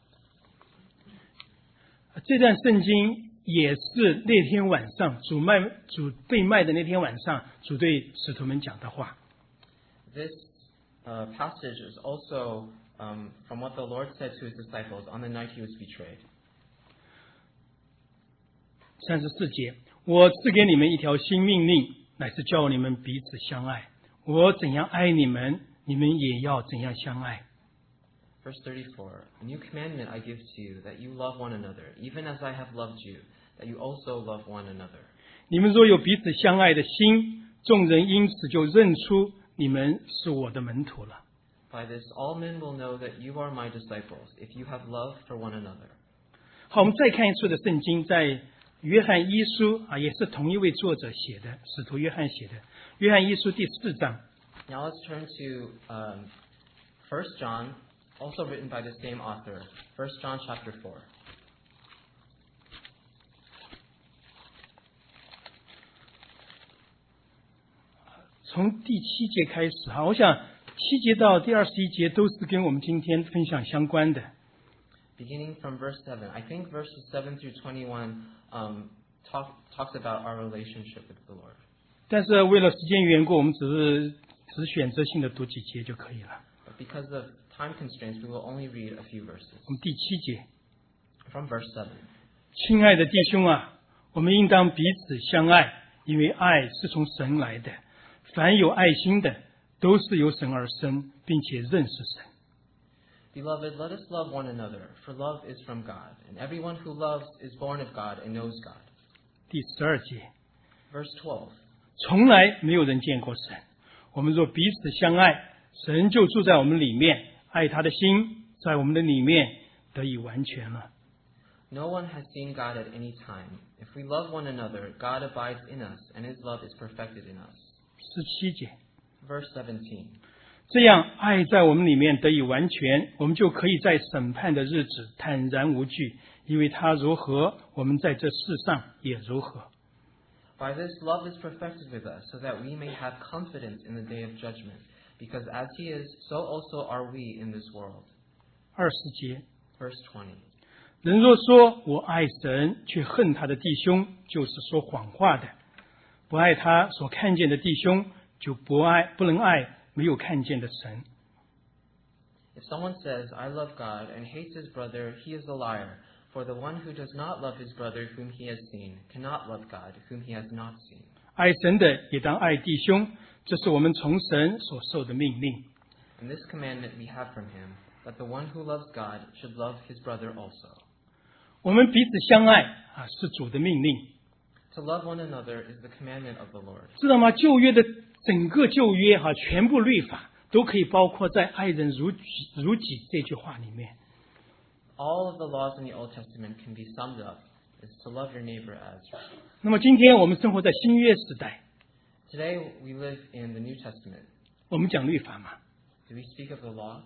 这段圣经也是那天晚上主卖主被卖的那天晚上，主对使徒们讲的话。 This uh, passage is also um, from what the Lord said to his disciples on the night he was betrayed. 三十四节，我赐给你们一条新命令，乃是叫你们彼此相爱。我怎样爱你们，你们也要怎样相爱。 Verse thirty-four, A new commandment I give to you, that you love one another, even as I have loved you, that you also love one another. 你们若有彼此相爱的心，众人因此就认出你们是我的门徒了。 By this all men will know that you are my disciples, if you have love for one another. 好，我们再看一次的圣经，在约翰一书啊，也是同一位作者写的，使徒约翰写的。约翰一书第四章， Now let's turn to um, First John, also written by the same author. First John chapter four. 从第七节开始哈，我想七节到第二十一节都是跟我们今天分享相关的。 Beginning from verse seven, I think verses seven through twenty-one um, talk, talks about our relationship with the Lord. 但是为了时间缘故，我们只是只选择性的读几节就可以了。 But because of time constraints, we will only read a few verses. 我们第七节， From verse seven, 亲爱的弟兄啊，我们应当彼此相爱，因为爱是从神来的。凡有爱心的，都是由神而生，并且认识神。 Beloved, let us love one another, for love is from God, and everyone who loves is born of God and knows God. 第十二节， Verse twelve, 从来没有人见过神。我们若彼此相爱，神就住在我们里面，爱他的心在我们的里面得以完全了。 No one has seen God at any time. If we love one another, God abides in us, and his love is perfected in us. 十七节， Verse seventeen, 这样爱在我们里面得以完全，我们就可以在审判的日子坦然无惧，因为他如何，我们在这世上也如何。 By this love is perfected with us, so that we may have confidence in the day of judgment. Because as he is, so also are we in this world. 二十节， Verse twenty, 人若说我爱神，却恨他的弟兄，就是说谎话的。不爱他所看见的弟兄，就不爱不能爱没有看见的神。 If someone says, I love God, and hates his brother, he is a liar. For the one who does not love his brother whom he has seen, cannot love God whom he has not seen. 爱神的也当爱弟兄，这是我们从神所受的命令。 And this commandment we have from him, that the one who loves God should love his brother also. 我们彼此相爱啊，是主的命令， To love one another is the commandment of the Lord. 知道吗？旧约的整个旧约哈、啊，全部律法都可以包括在“爱人如己如己”这句话里面。 All of the laws in the Old Testament can be summed up as to love your neighbor as yourself. 那么今天我们生活在新约时代， Today we live in the New Testament. 我们讲律法嘛， Do we speak of the law?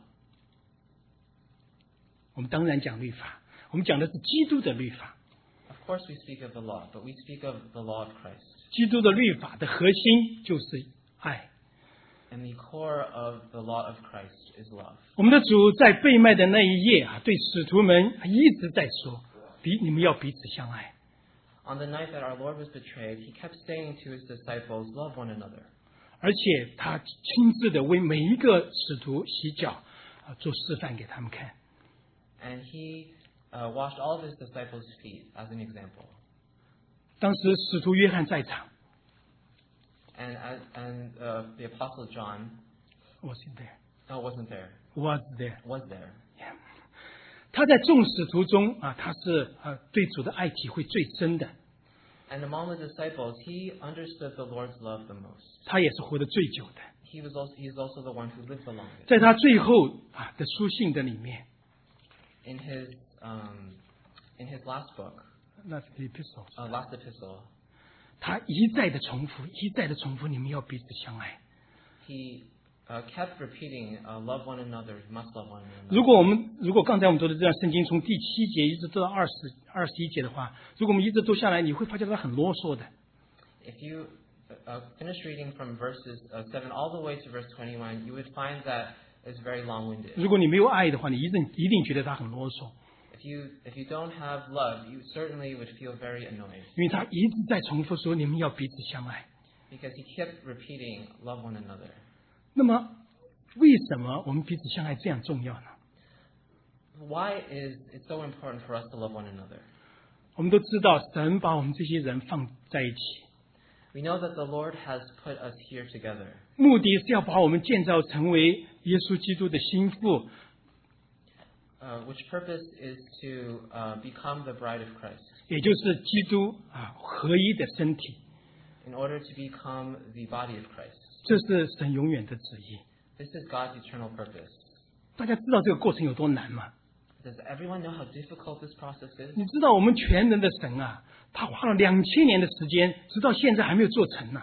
我们当然讲律法，我们讲的是基督的律法。 Of course we speak of the law, but we speak of the law of Christ. 基督的律法的核心就是爱。 And the core of the law of Christ is love. 我们的主在被卖的那一夜啊，对使徒们一直在说：“彼你们要彼此相爱。” On the night that our Lord was betrayed, he kept saying to his disciples, love one another. 而且他亲自的为每一个使徒洗脚啊，做示范给他们看。 And he uh, washed all of his disciples' feet as an example. 当时使徒约翰在场 And, as- and uh, the apostle John ，was there, uh, wasn't there, was there。 was there. 他在众使徒中啊，他是啊对主的爱体会最深的， And among the disciples, he understood the Lord's love the most. 他也是活得最久的。 He was also, he is also the one who lived the longest. 在他最后啊的书信的里面， In his, um, in his last book, 那是 epistle， uh, last epistle, 他一再的重复，一再的重复，你们要彼此相爱。 he uh, kept repeating, uh, love one another, you must love one another. 如果我们如果刚才我们读的这段圣经从第七节一直读到二十二十一节的话，如果我们一直读下来，你会发现它很啰嗦的。 If you uh, finish reading from verses uh, seven all the way to verse twenty-one, you would find that it's very long-winded. 如果你没有爱的话，你一定一定觉得它很啰嗦， If you, if you don't have love, you certainly would feel very annoyed 因为他一直在重复说你们要彼此相爱。 because he kept repeating, love one another. 那么为什么我们彼此相爱这样重要呢？ Why is it so important for us to love one another? 我们都知道神把我们这些人放在一起， We know that the Lord has put us here together. 目的是要把我们建造成为耶稣基督的心腹， uh, which purpose is to uh, become the bride of Christ, 也就是基督啊合一的身体。 in order to become the body of Christ. 这是神永远的旨意。 This is God's eternal purpose. 大家知道这个过程有多难吗？ Does everyone know how difficult this process is? 你知道我们全能的神啊，他花了两千年的时间，直到现在还没有做成呢、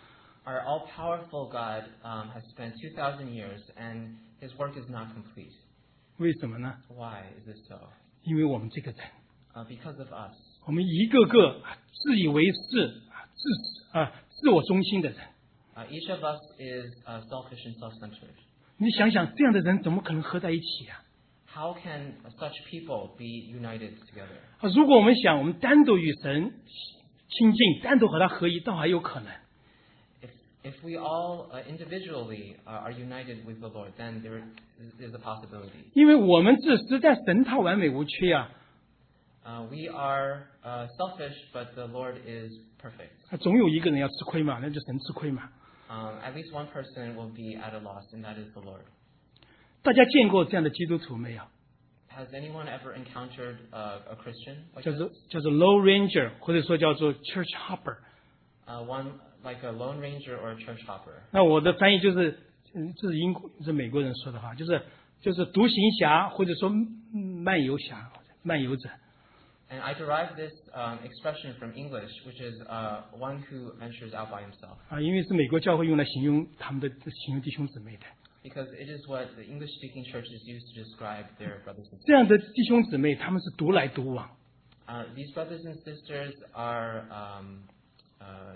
Our all-powerful God um, has spent two thousand years, and His work is not complete. 为什么呢？ Why is this so? 因为我们这个人， Uh, because of us. 我们一个个啊自以为是啊自啊自我中心的人。 Uh, each of us is uh, selfish and self-centered. 你想想，这样的人怎么可能合在一起啊？ How can such people be united together? 啊，如果我们想我们单独与神亲近，单独和他合一，倒还有可能。 If, if we all uh, individually uh, are united with the Lord, then there is a possibility. 因为我们自私，但神他完美无缺啊。 Uh, we are uh, selfish, but the Lord is perfect. 啊，总有一个人要吃亏嘛，那就神吃亏嘛。 Um, at least one person will be at a loss, and that is the Lord. 大家见过这样的基督徒没有？ Has anyone ever encountered uh, a Christian like 叫 this? 做叫做 low ranger，或者说叫做 church hopper。 Uh, one like a lone ranger or a church hopper. 那我的翻译就是，嗯，这是英国，这是美国人说的话，就是就是独行侠，或者说嗯漫游侠、漫游者。 And I derive this um, expression from English, which is uh, one who ventures out by himself, 啊，因为是美国教会用来形容他们的形容弟兄姊妹的。 because it is what the English-speaking churches use to describe their brothers and 这样的弟兄姊妹，他们是独来独往， sisters. Uh, these brothers and sisters are um, uh,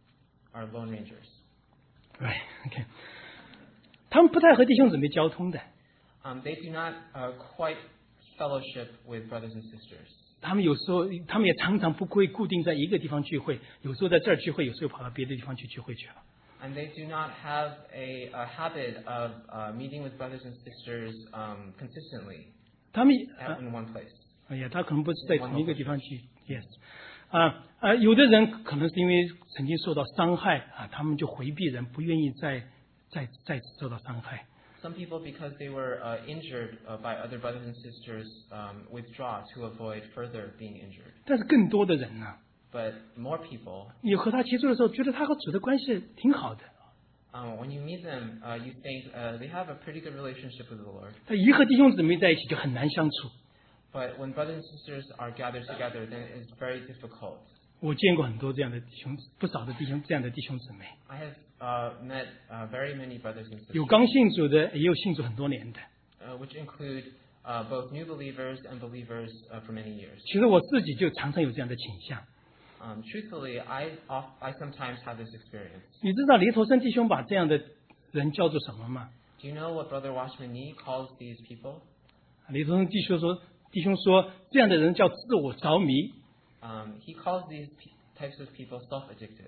are lone rangers. 对 ，OK， 他们不太和弟兄姊妹交通的， Um, they do not uh, quite fellowship with brothers and sisters. 他们有时候他们也常常不会固定在一个地方聚会，有时候在这儿聚会，有时候跑到别的地方去聚会去了。 And they do not have a, a habit of uh, meeting with brothers and sisters um, consistently 他们 at, 啊 in one place. 哎呀，他可能不是在同一个地方去 ，yes， 啊啊，有的人可能是因为曾经受到伤害啊，他们就回避人，不愿意再再再次受到伤害。 Some people, because they were uh, injured uh, by other brothers and sisters, um, withdraw to avoid further being injured. 但是更多的人呢， But more people, 你和他接触的时候，觉得他和主的关系挺好的， um, when you meet them, uh, you think uh, they have a pretty good relationship with the Lord. 他一和弟兄姊妹在一起就很难相处。 But when brothers and sisters are gathered together, then it's very difficult. 我见过很多这样的弟兄，不少的弟兄这样的弟兄姊妹， I have uh, met uh, very many brothers and 有 sisters, 刚信主的，也有信主很多年的。 uh, which include uh, both new believers and believers uh, for many years. 其实我自己就常常有这样的倾向。 Um, truthfully, I, oft, I sometimes have this experience. 你知道黎头生弟兄把这样的人叫做什么吗？ Do you know what Brother Watchman Nee calls these people? 黎头生弟兄说，弟兄说这样的人叫自我着迷。 Um, he calls these p- types of people self-addicted.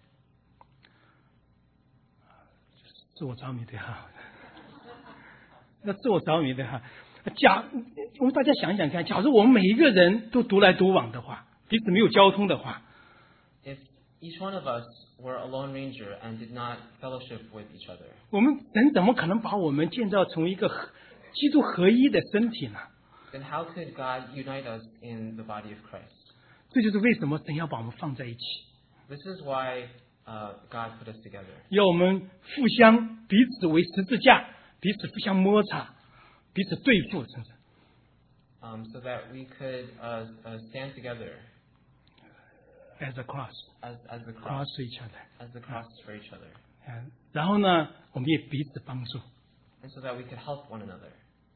自我着迷的哈，那自我着迷的哈。假我们大家想一想看，假如我们每一个人都独来独往的话，彼此没有交通的话， If each one of us were a lone ranger and did not fellowship with each other, 我们人怎么可能把我们建造成为一个合基督合一的身体呢？ then how could God unite us in the body of Christ? 这就是为什么神要把我们放在一起， This is why uh, God put us together, 要我们互相彼此为十字架，彼此互相摩擦，彼此对付，是不是？ um, so that we could uh, uh, stand together As a cross, as, as the cross cross, each other， as the cross for each other, 嗯，然后呢，我们也彼此帮助。 and so that we could help one another.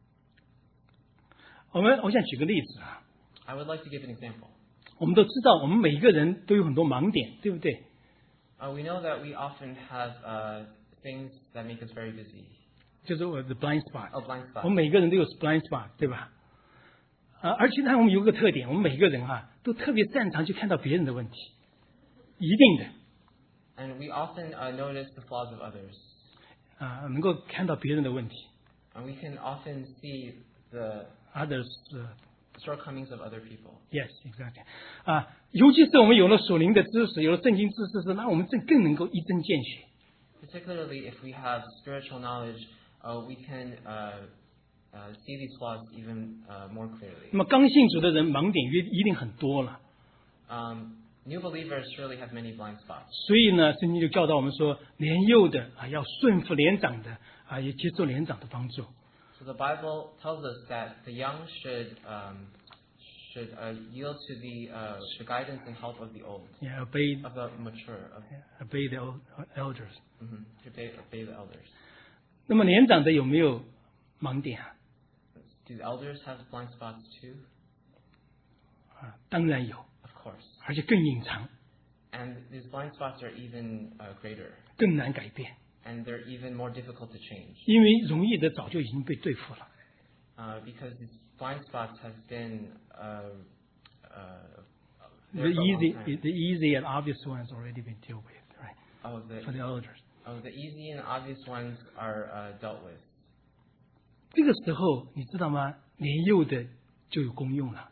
我们我想举个例子啊， I would like to give an example. 我们都知道，我们每一个人都有很多盲点，对不对？ Uh, we know that we often have uh, things that make us very busy. 就是我的 blind spot， Oh, blind 我 spots. 们每个人都有 blind spot， 对吧？啊，而且呢，我们有个特点，我们每个人啊，都特别擅长去看到别人的问题，一定的 And we often uh, notice the flaws of others. 啊，能够看到别人的问题 And we can often see the ，others，呃 shortcomings of other people. Yes, exactly. 啊，尤其是我们有了属灵的知识，有了圣经知识时，那我们这更能够一针见血。 Particularly if we have spiritual knowledge, uh, we can uh, uh, see these flaws even uh, more 那 clearly. 么刚信主的人盲点一一定很多了， Um, new believers surely have many blind spots. 所以呢，圣经就教导我们说，年幼的啊要顺服年长的啊，也接受年长的帮助。 So the Bible tells us that the young should um, should uh, yield to the uh, the guidance and help of the old, Yeah, obey of the mature, of obey the el- elders。 mhm, to obey, obey the elders. 那么年长的有没有盲点啊？ Do the elders have blind spots too? 啊，当然有， Of course. 而且更隐藏， And these blind spots are even uh, greater, 更难改变， and they're even more difficult to change 因为容易的早就已经被对付了。 uh, because these blind spots have been uh, uh, The there for a long easy, time. the easy and obvious ones already been dealt with, right? Oh, the For the elders. oh, the easy and obvious ones are uh, dealt with. 这个时候你知道吗？年幼的就有功用了，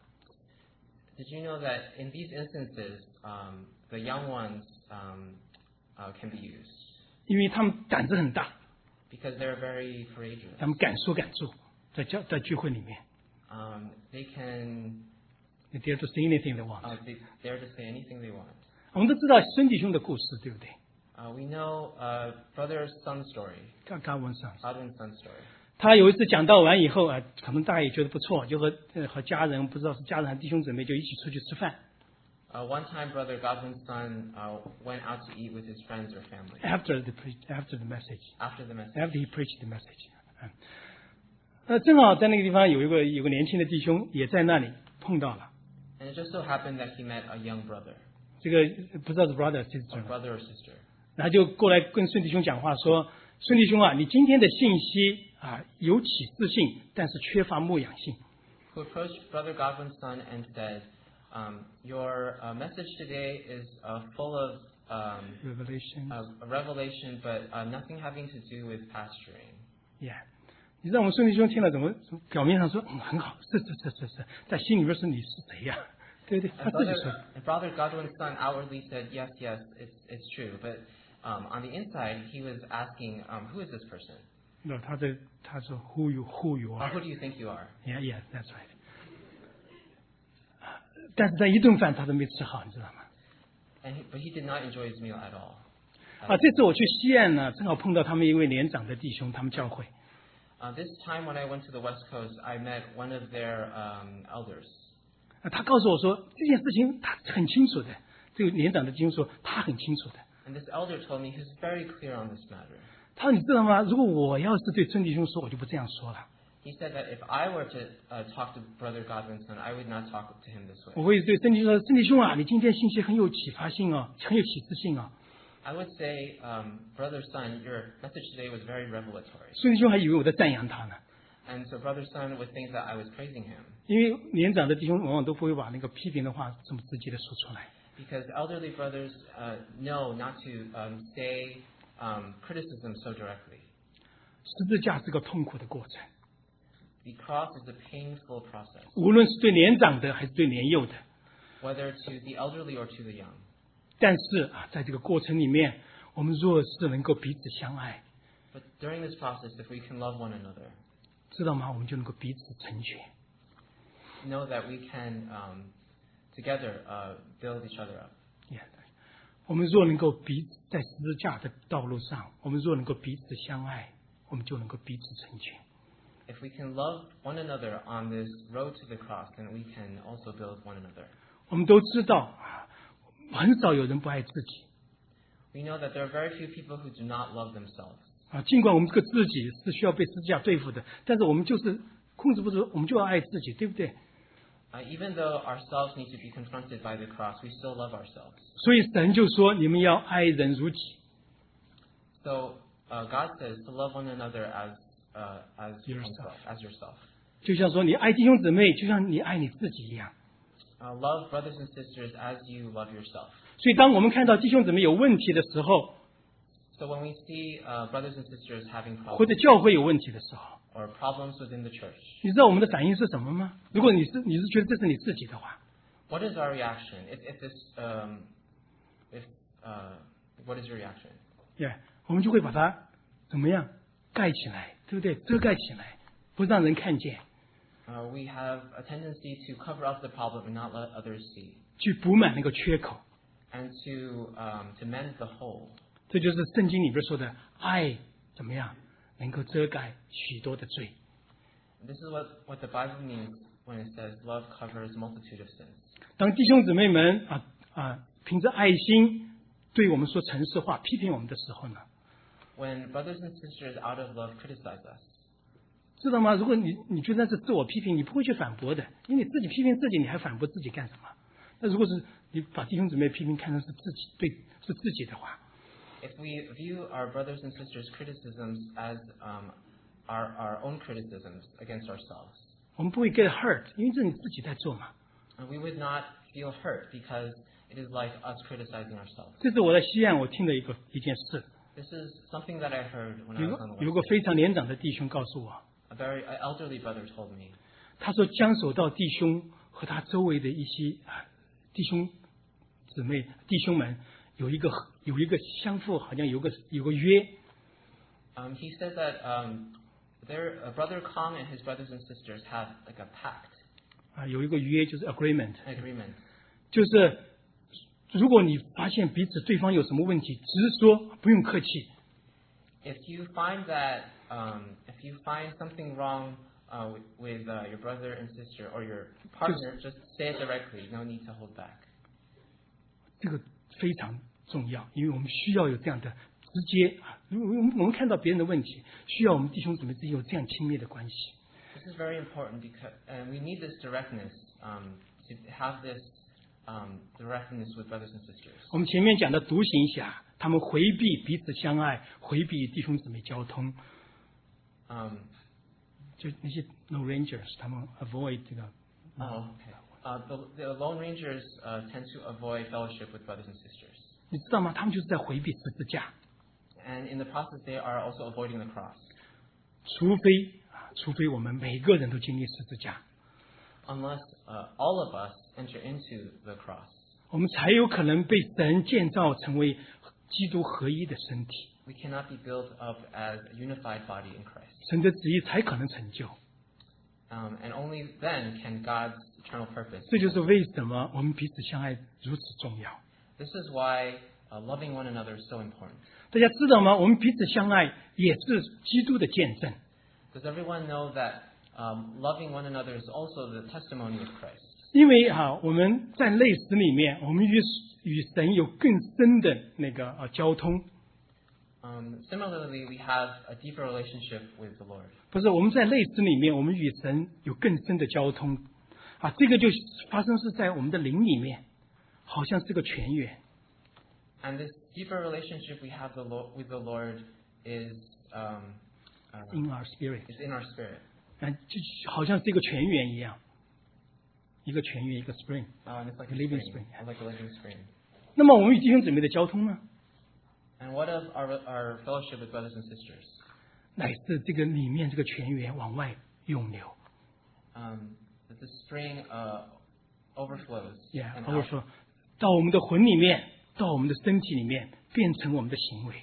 Did you know that in these instances, um, the young ones um, uh, can be used 因为他们胆子很大， because they're very courageous. 他们敢说敢做，在教在聚会里面 Um, they can ，they dare to say anything they want。 uh, they dare to say anything they want. 我们都知道孙弟兄的故事，对不对 Uh, we know uh, brother's son story, ？God God wants us。 Godwin's son story. 他有一次讲道完以后啊，可能大家也觉得不错，就和呃和家人不知道是家人还是弟兄姊妹就一起出去吃饭。 Uh, one time, brother Godwin's son uh, went out to eat with his friends or family After the pre- after the message, after the message. after he preached the message，嗯，呃，正好在那个地方有一个有个年轻的弟兄也在那里碰到了， And it just so happened that he met a young brother, 这个不知道是 brother 还是 a sister， brother or sister. 然后就过来跟孙弟兄讲话说：“孙弟兄啊，你今天的信息啊有启示性，但是缺乏牧养性。 Who approached brother Godwin's son and said, um, "Your uh, message today is uh, full of um, Revelation， uh, revelation, but uh, nothing having to do with pastoring." yeah，你知道我们孙弟兄听了怎么表面上说嗯很好，是是是是是，在心里边说你是谁呀、对不对？他 And 自己 brother, 说。 and brother Godwin's son outwardly said, "Yes, yes, it's it's true," but um, on the inside he was asking, um, "Who is this person? 那他在他说 Who you who you Or are？ who do you think you are?" Yeah, yeah, that's right. 但是在一顿饭他都没吃好，你知道吗？ And he, but he did not enjoy his meal at all. 啊，这次我去西岸呢，正好碰到他们一位年长的弟兄，他们教会。 Uh, this time when I went to the West Coast, I met one of their um, elders. 啊，他告诉我说这件事情他很清楚的。这个年长的弟兄说他很清楚的。 And this elder told me he's very clear on this matter. 他说你知道吗？如果我要是对孙弟兄说，我就不这样说了。 He said that if I were to uh, talk to Brother Godwin's son, I would not talk to him this way. 我会对孙弟兄说：孙弟兄啊，你今天信息很有启发性哦，很有启示性哦。 I would say, um, Brother son, your message today was very revelatory. 孙弟兄还以为我在赞扬他呢， And so Brother son would think that I was praising him. 因为年长的弟兄往往都不会把那个批评的话这么直接的说出来。 Because elderly brothers uh, know not to um, say um, criticism so directly. 十字架是个痛苦的过程， The cross is a painful process, 无论是对年长的还是对年幼的。 whether to the elderly or to the young. 但是啊，在这个过程里面，我们若是能够彼此相爱， But during this process, if we can love one another, 知道吗？我们就能够彼此成全。 know that we can um, together uh, build each other up. Yeah, 我们若能够彼此在十字架的道路上，我们若能够彼此相爱，我们就能够彼此成全。 If we can love one another on this road to the cross, then we can also build one another. 我们都知道啊，很少有人不爱自己 We know that there are very few people who do not love themselves. 啊。尽管我们这个自己是需要被十字架对付的，但是我们就是控制不住，我们就要爱自己，对不对？ Uh, even though ourselves need to be confronted by the cross, we still love ourselves. 所以神就说：“你们要爱人如己。 So uh, God says to love one another as uh, as Yourself. oneself, as yourself. ” 就像说，你爱弟兄姊妹，就像你爱你自己一样。 Uh, love brothers and sisters as you love yourself. 所以，当我们看到弟兄姊妹有问题的时候， So when we see uh, brothers and sisters having 或 problems 者教会有问题的时候， or problems within the church, 你知道我们的反应是什么吗？如果你是你是觉得这是你自己的话， what is our reaction? If, if this, um, if uh, what is your reaction? 耶、我们就会把它怎么样盖起来，对不对？遮盖起来， 不让人看见， Uh, we have a tendency to cover up the problem and not let others see, 去补满那个缺口。 and to um, to mend the hole. 这就是圣经里边说的爱怎么样能够遮盖许多的罪。 This is what, what the Bible means when it says love covers multitude of sins. 当弟兄姊妹们啊啊凭着爱心对我们说诚实话、批评我们的时候呢， When brothers and sisters out of love criticize us, 知道吗？如果你你觉得是自我批评，你不会去反驳的，因为你自己批评自己，你还反驳自己干什么？那如果是你把弟兄姊妹批评看成是自己对是自己的话， if we view our brothers and sisters' criticisms as um, our, our own criticisms against ourselves, 我们不会 get hurt， 因为这是你自己在做嘛。 and we would not feel hurt because it is like us criticizing ourselves. 这是我在西岸我听的一个一件事， This is something that I heard when I 有 was 个 on the 有个 website. 非常年长的弟兄告诉我， A very an elderly brother told me 他说江守道弟兄和他周围的一些啊弟兄姊妹弟兄们有一个有一个相互好像有个有个约， um, he said that um, their uh, brother Kong and his brothers and sisters have like a pact, 啊有一个约就是 agreement， an agreement. 就是如果你发现彼此对方有什么问题，直说，不用客气。 If you find that um, if you find something wrong uh, with, with uh, your brother and sister or your partner, just say it directly. No need to hold back. 这个非常重要，因为我们需要有这样的直接啊，如果我们我们看到别人的问题，需要我们弟兄姊妹之间有这样亲密的关系。 This is very important because and we need this directness um, to have this um, directness with brothers and sisters. 我们前面讲的独行侠，他们回避彼此相爱，回避弟兄姊妹交通， Um, 就那些 no rangers， 他们 avoid 这个。 oh, okay. Uh, the, the Lone Rangers uh, tend to avoid fellowship with brothers and sisters. 你知道吗？他们就是在回避十字架， And in the process, they are also avoiding the cross. 除非啊，除非我们每个人都经历十字架， Unless uh, all of us enter into the cross, 我们才有可能被神建造成为基督合一的身体， we cannot be built up as a unified body in Christ. 神的旨意才可能成就。 Um, and only then can God's eternal purpose. 这就是为什么我们彼此相爱如此重要。 This is why uh, loving one another is so important. 大家知道吗？我们彼此相爱也是基督的见证。 Does everyone know that um, loving one another is also the testimony of Christ? 因为哈、啊，我们在类史里面，我们与与神有更深的那个啊交通。 Um, similarly, we have a deeper relationship with the Lord. 不是我们在类史里面，我们与神有更深的交通。啊，这个就发生是在我们的灵里面，好像是个泉源。 And this deeper relationship we have the Lord, with the Lord is um, uh, In our spirit， is in our spirit. 啊，就好像是一个泉源一样，一个泉源，一个 spring。 Uh, and it's like a Living spring, spring. like a living spring. 那么我们与弟兄姊妹的交通呢， And what of our, our fellowship with brothers and sisters? 乃是这个里面这个泉源往外涌流。 Um, that the spring uh, overflows Yeah， and 或者 out, 说到我们的魂里面，到我们的身体里面，变成我们的行为。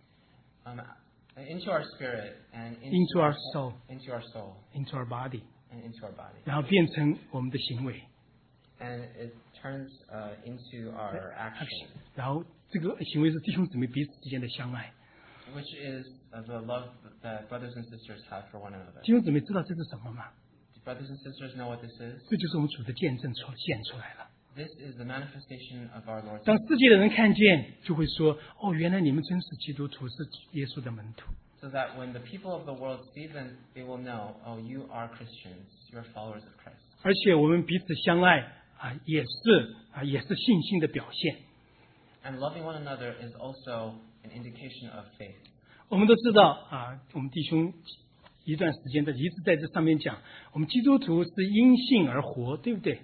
um, into our spirit and into, Into our soul. into our soul into our body， and into our body. 然后变成我们的行为 And it turns uh, into our action, action，然后这个行为是弟兄姊妹彼此之间的相爱。 which is uh, the love that brothers and sisters have for one another. 弟兄姊妹知道这是什么吗？ Do brothers and sisters know what this is? 这就是我们主的见证出现出来了。 This is the manifestation of our Lord's 当世界的人看见，就会说：“哦，原来你们真是基督徒，是耶稣的门徒。” so that when the people of the world see them, they will know, oh, you are Christians, you are followers of Christ. 而且我们彼此相爱啊，也是啊，也是信心的表现。 And loving one another is also an indication of faith. 我们都知道啊，我们弟兄一段时间的一直在这上面讲，我们基督徒是因信而活，对不对？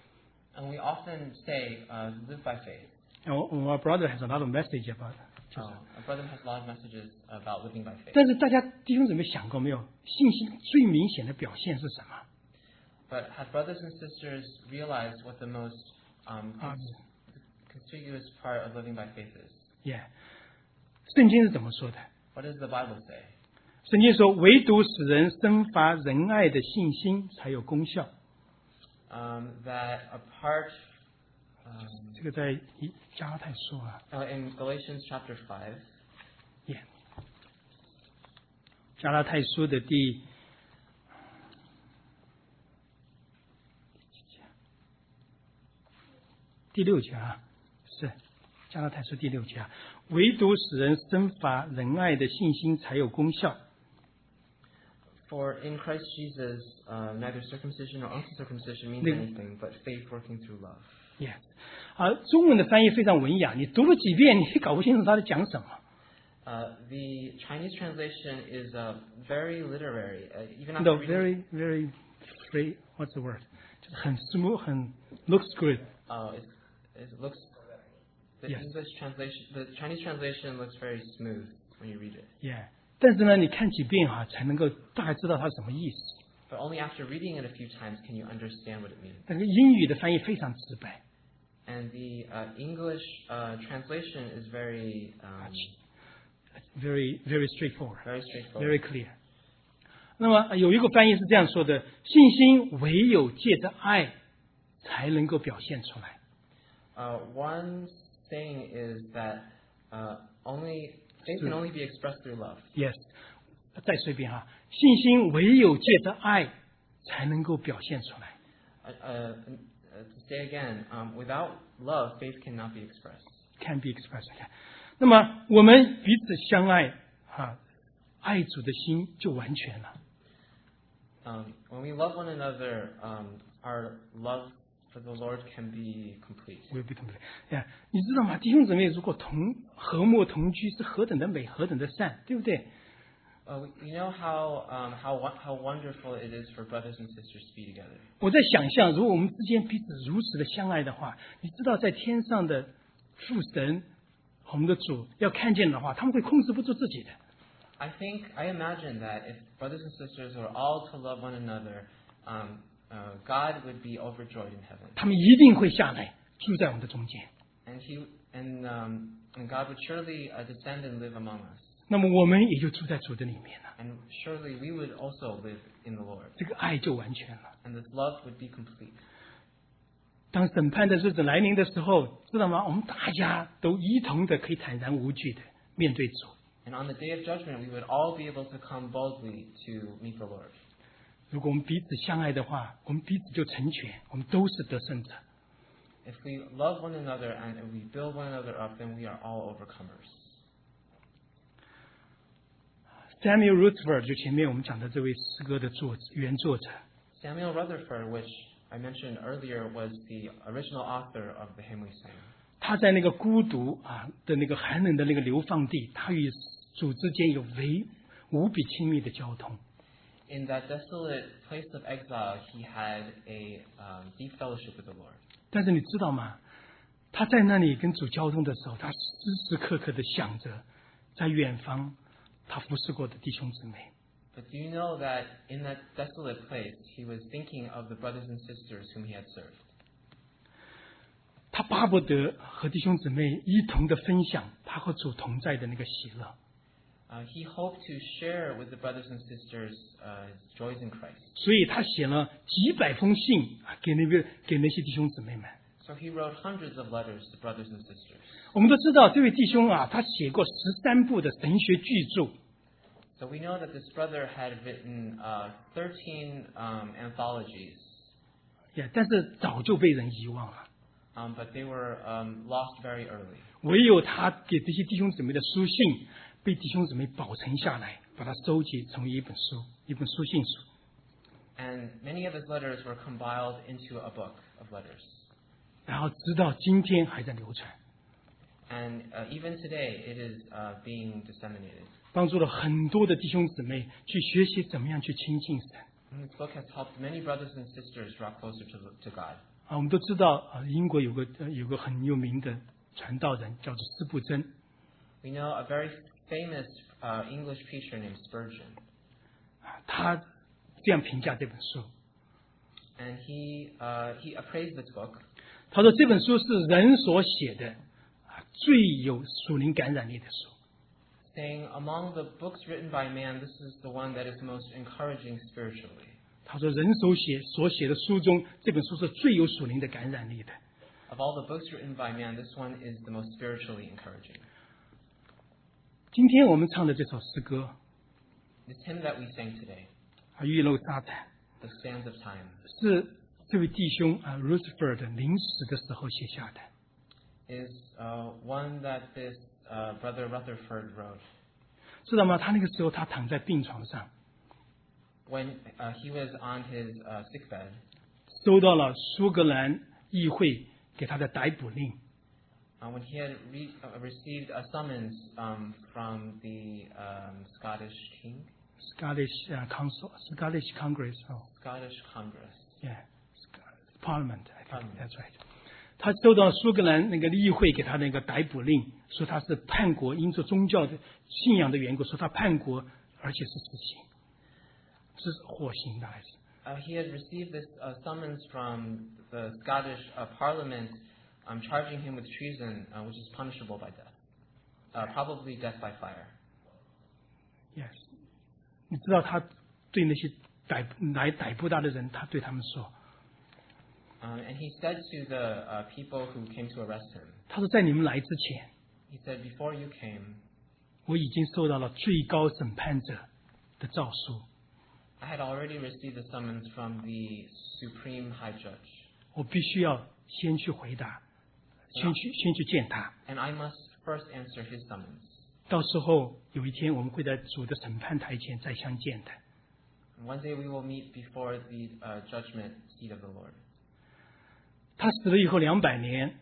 And we often say, uh, live by faith. Our, our brother has a lot of message about it. Um, our brother has a lot of messages about living by faith. 但是大家弟兄姊妹想过没有，信心最明显的表现是什么？ But have brothers and sisters realized what the most um, Um, conspicuous part of living by faith is? Yeah，圣经是怎么说的？ What does the Bible say? 圣经说，唯独使人生发仁爱的信心才有功效。 Um, that apart, um, 这个在加拉太书啊， uh, in Galatians chapter five, yeah. 加拉太书的第第六节啊，是加拉太书第六节啊，唯独使人生发仁爱的信心才有功效。 For in Christ Jesus, uh, neither circumcision nor uncircumcision means The- anything, but faith working through love. Yes， 啊，中文的翻译非常文雅，你读了几遍，你也搞不清楚他在讲什么。 Uh, the Chinese translation is uh, very literary. Uh, even after No, reading, very, very free. What's the word？ 就是很 smooth， 很 looks good。 uh, it, it looks. The Yes. English translation, the Chinese translation looks very smooth when you read it. Yeah， 但是呢，你看几遍哈、啊，才能够大概知道它什么意思。 But only after reading it a few times can you understand what it means. 那个英语的翻译非常直白。 And the uh, English uh, translation is very, um, Very, very straightforward, very straightforward. very clear. 那么有一个翻译是这样说的：信心唯有借着爱才能够表现出来。 Uh, one saying is that uh, only faith can only be expressed through love. Yes， 再说一遍哈，信心唯有借着爱才能够表现出来。 Uh, uh, uh, to say again, um, without love, faith cannot be expressed. Can be expressed. 看，那么我们彼此相爱，哈，爱主的心就完全了。 Um, when we love one another, um, our love for the Lord can be complete. Will be complete. 呀，你知道吗？弟兄姊妹如果同和睦同居，是何等的美，何等的善，对不对？ Uh, we- you know how um, how wo- how wonderful it is for brothers and sisters to be together. 我在想象，如果我们之间彼此如此的相爱的话，你知道，在天上的父神，我们的主要看见的话，他们会控制不住自己的。 I think I imagine that if brothers and sisters were all to love one another, um, uh, God would be overjoyed in heaven, 他们一定会下来住在我们的中间。 and He and um, and God would surely uh, descend and live among us, 那么我们也就住在主的里面了， and surely we would also live in the Lord, 这个爱就完全了。 and this love would be complete. 当审判的日子来临的时候，知道吗？我们大家都一同的可以坦然无惧的面对主。 And on the day of judgment, we would all be able to come boldly to meet the Lord. 如果我们彼此相爱的话，我们彼此就成全，我们都是得胜者。 If we love one another and if we build one another up, then we are all overcomers. Samuel Rutherford 就前面我们讲的这位诗歌的作者原作者， Samuel Rutherford, which I mentioned earlier, was the original author of the hymn we sang. 他在那个孤独啊的那个寒冷的那个流放地，他与主之间有唯无比亲密的交通。 In that desolate place of exile, he had a um, deep fellowship with the Lord. 但是你知道吗？他在那里跟主交通的时候，他时时刻刻的想着在远方他服侍过的弟兄姊妹。 But do you know that in that desolate place, he was thinking of the brothers and sisters whom he had served? 他巴不得和弟兄姊妹一同的分享他和主同在的那个喜乐。 Uh, he hoped to share with the brothers and sisters uh, his joys in Christ. 所以他写了几百封信啊，给那个给那些弟兄姊妹们。 So he wrote hundreds of letters to brothers and sisters. 我们都知道这位弟兄啊，他写过十三部的神学巨著， So we know that this brother had written uh, thirteen um, anthologies, 也但是早就被人遗忘了。 um, but they were um, lost very early. 唯有他给这些弟兄姊妹的书信，被弟兄姊妹保存下来，把它收集成为一本书，一本书信书。 And many of his letters were compiled into a book of letters. 然后直到今天还在流传， And uh, even today, it is uh, being disseminated. 帮助了很多的弟兄姊妹去学习怎么样去亲近神。 And this book has helped many brothers and sisters draw closer to, the, to God. 啊，我们都知道啊，英国有个呃有个很有名的传道人叫做斯布真， We know a very famous uh, English preacher named Spurgeon. 啊，他这样评价这本书， And he, uh, he appraised this book. 他说这本书是人所写的啊最有属灵感染力的书。 saying, among the books written by man, this is the one that is most encouraging spiritually. 他说，人手写所写的书中，这本书是最有属灵的感染力的。 Of all the books written by man, this one is the most spiritually encouraging. 今天我们唱的这首诗歌， This hymn that we sang today, 啊，玉漏沙滩， The Sands of Time, 是这位弟兄啊 Rutherford 临死的时候写下的。 is uh, one that this uh, brother Rutherford wrote 知道吗？他那个时候他躺在病床上， when uh, he was on his uh, sickbed. 收到了苏格兰议会给他的逮捕令。 Uh, when he had re- uh, received a summons um, from the um, Scottish King, Scottish uh, Council, Scottish Congress, oh, Scottish Congress, yeah, Parliament, I think Parliament. that's right. 他收到苏格兰那个议会给他那个逮捕令，说他是叛国，因着宗教的信仰的缘故，说他叛国，而且是死刑，是火刑的还是？ Uh, he had received this uh, summons from the Scottish uh, Parliament um, charging him with treason, uh, which is punishable by death, uh, probably death by fire. Yes， 你知道他对那些逮来逮捕他的人，他对他们说， Um, and he said to the uh, people who came to arrest him, 他说在你们来之前， he said, before you came, 我已经收到了最高审判者的诏书， I had already received the summons from the Supreme High Judge, 我必须要先去回答，先去先去见他。 and I must first answer his summons. 到时候有一天我们会在主的审判台前再相见的。 And one day we will meet before the uh, judgment seat of the Lord. 他死了以后两百年，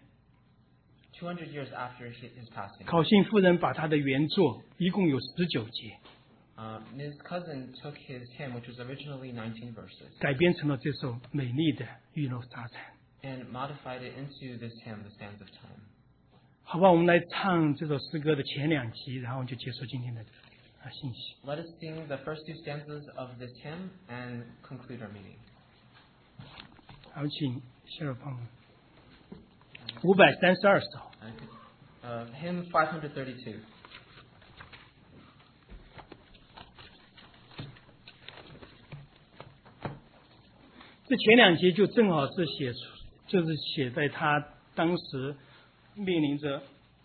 two hundred years after his his passing, 考信夫人把他的原作一共有十九节 uh, his cousin took his hymn, which was originally nineteen verses, 改编成了这首美丽的玉漏沙滩。 and modified it into this hymn, The Sands of Time. 好吧，我们来唱这首诗歌的前两集，然后就结束今天的啊信息。 Let us sing the first two stanzas of this hymn and conclude our meeting. 好，请谢尔帮五百三十二首。 Uh, hymn five thirty-two. 这前两节就正好是写出，就是写在他当时面临着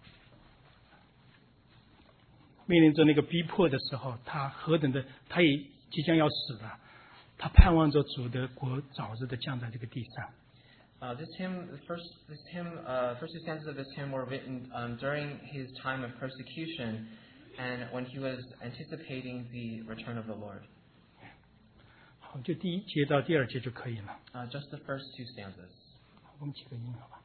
面临着那个逼迫的时候，他何等的，他也即将要死了，他盼望着主的国早日的降在这个地上。 Uh, this hymn, the first, this hymn, uh, first two stanzas of this hymn were written um, during his time of persecution, and when he was anticipating the return of the Lord. 好，就第一节到第二节就可以了。 Uh, just the first two stanzas. 我们起个音，好吧？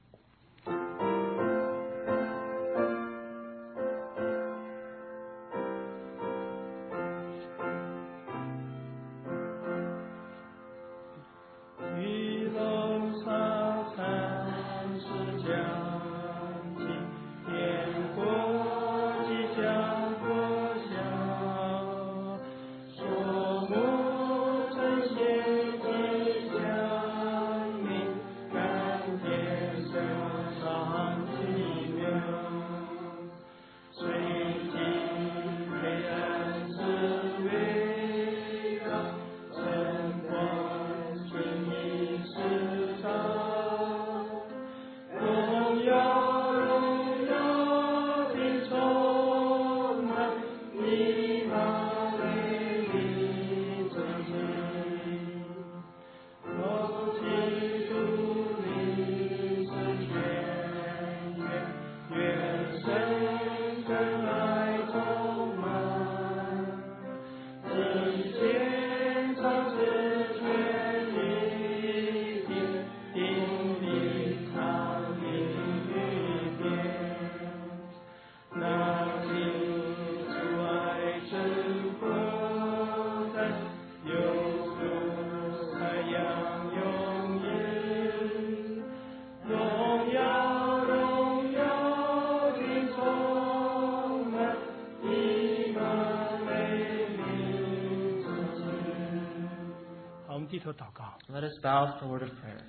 低头祷告。 Let us bow for a word of prayer.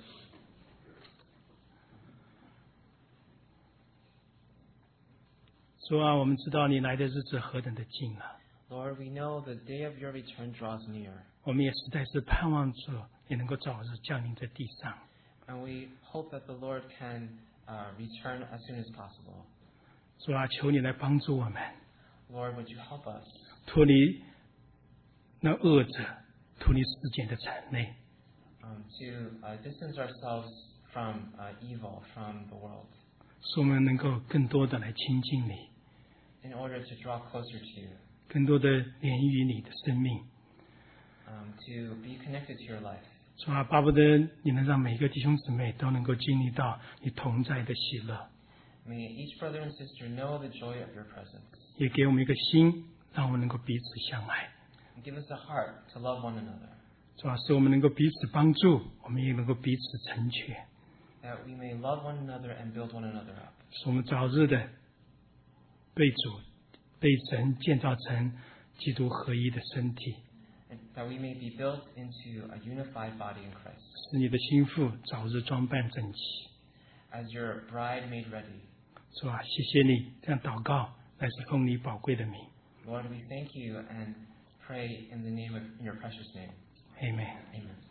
主啊，我们知道你来的日子何等的近了， Lord, we know the day of your return draws near, 我们也实在是盼望着你能够早日降临在地上。 and we hope that the Lord can uh, return as soon as possible. 主啊，求你来帮助我们， Lord, would you help us 脱离那恶者，脱离世间的尘累， um, to uh, distance ourselves from uh, evil, from the world, 使我们能够更多的来亲近你， in order to draw closer to you, 更多的连于你的生命。 um, to be connected to your life. 主啊，巴不得你能让每一个弟兄姊妹都能够经历到你同在的喜乐， May each brother and sister know the joy of your presence, 也给我们一个心，让我们能够彼此相爱。 and give us a heart to love one another, 主啊，使我们能够彼此帮助，我们也能够彼此成全， that we may love one another and build one another up, 使我们早日的被主、被神建造成基督合一的身体， and that we may be built into a unified body in Christ, 使你的心腹早日装扮整齐。 as your bride made ready. 主啊，谢谢你这样祷告，乃是奉你宝贵的名。 Lord, we thank you and pray in the name of in your precious name. Amen。 Amen.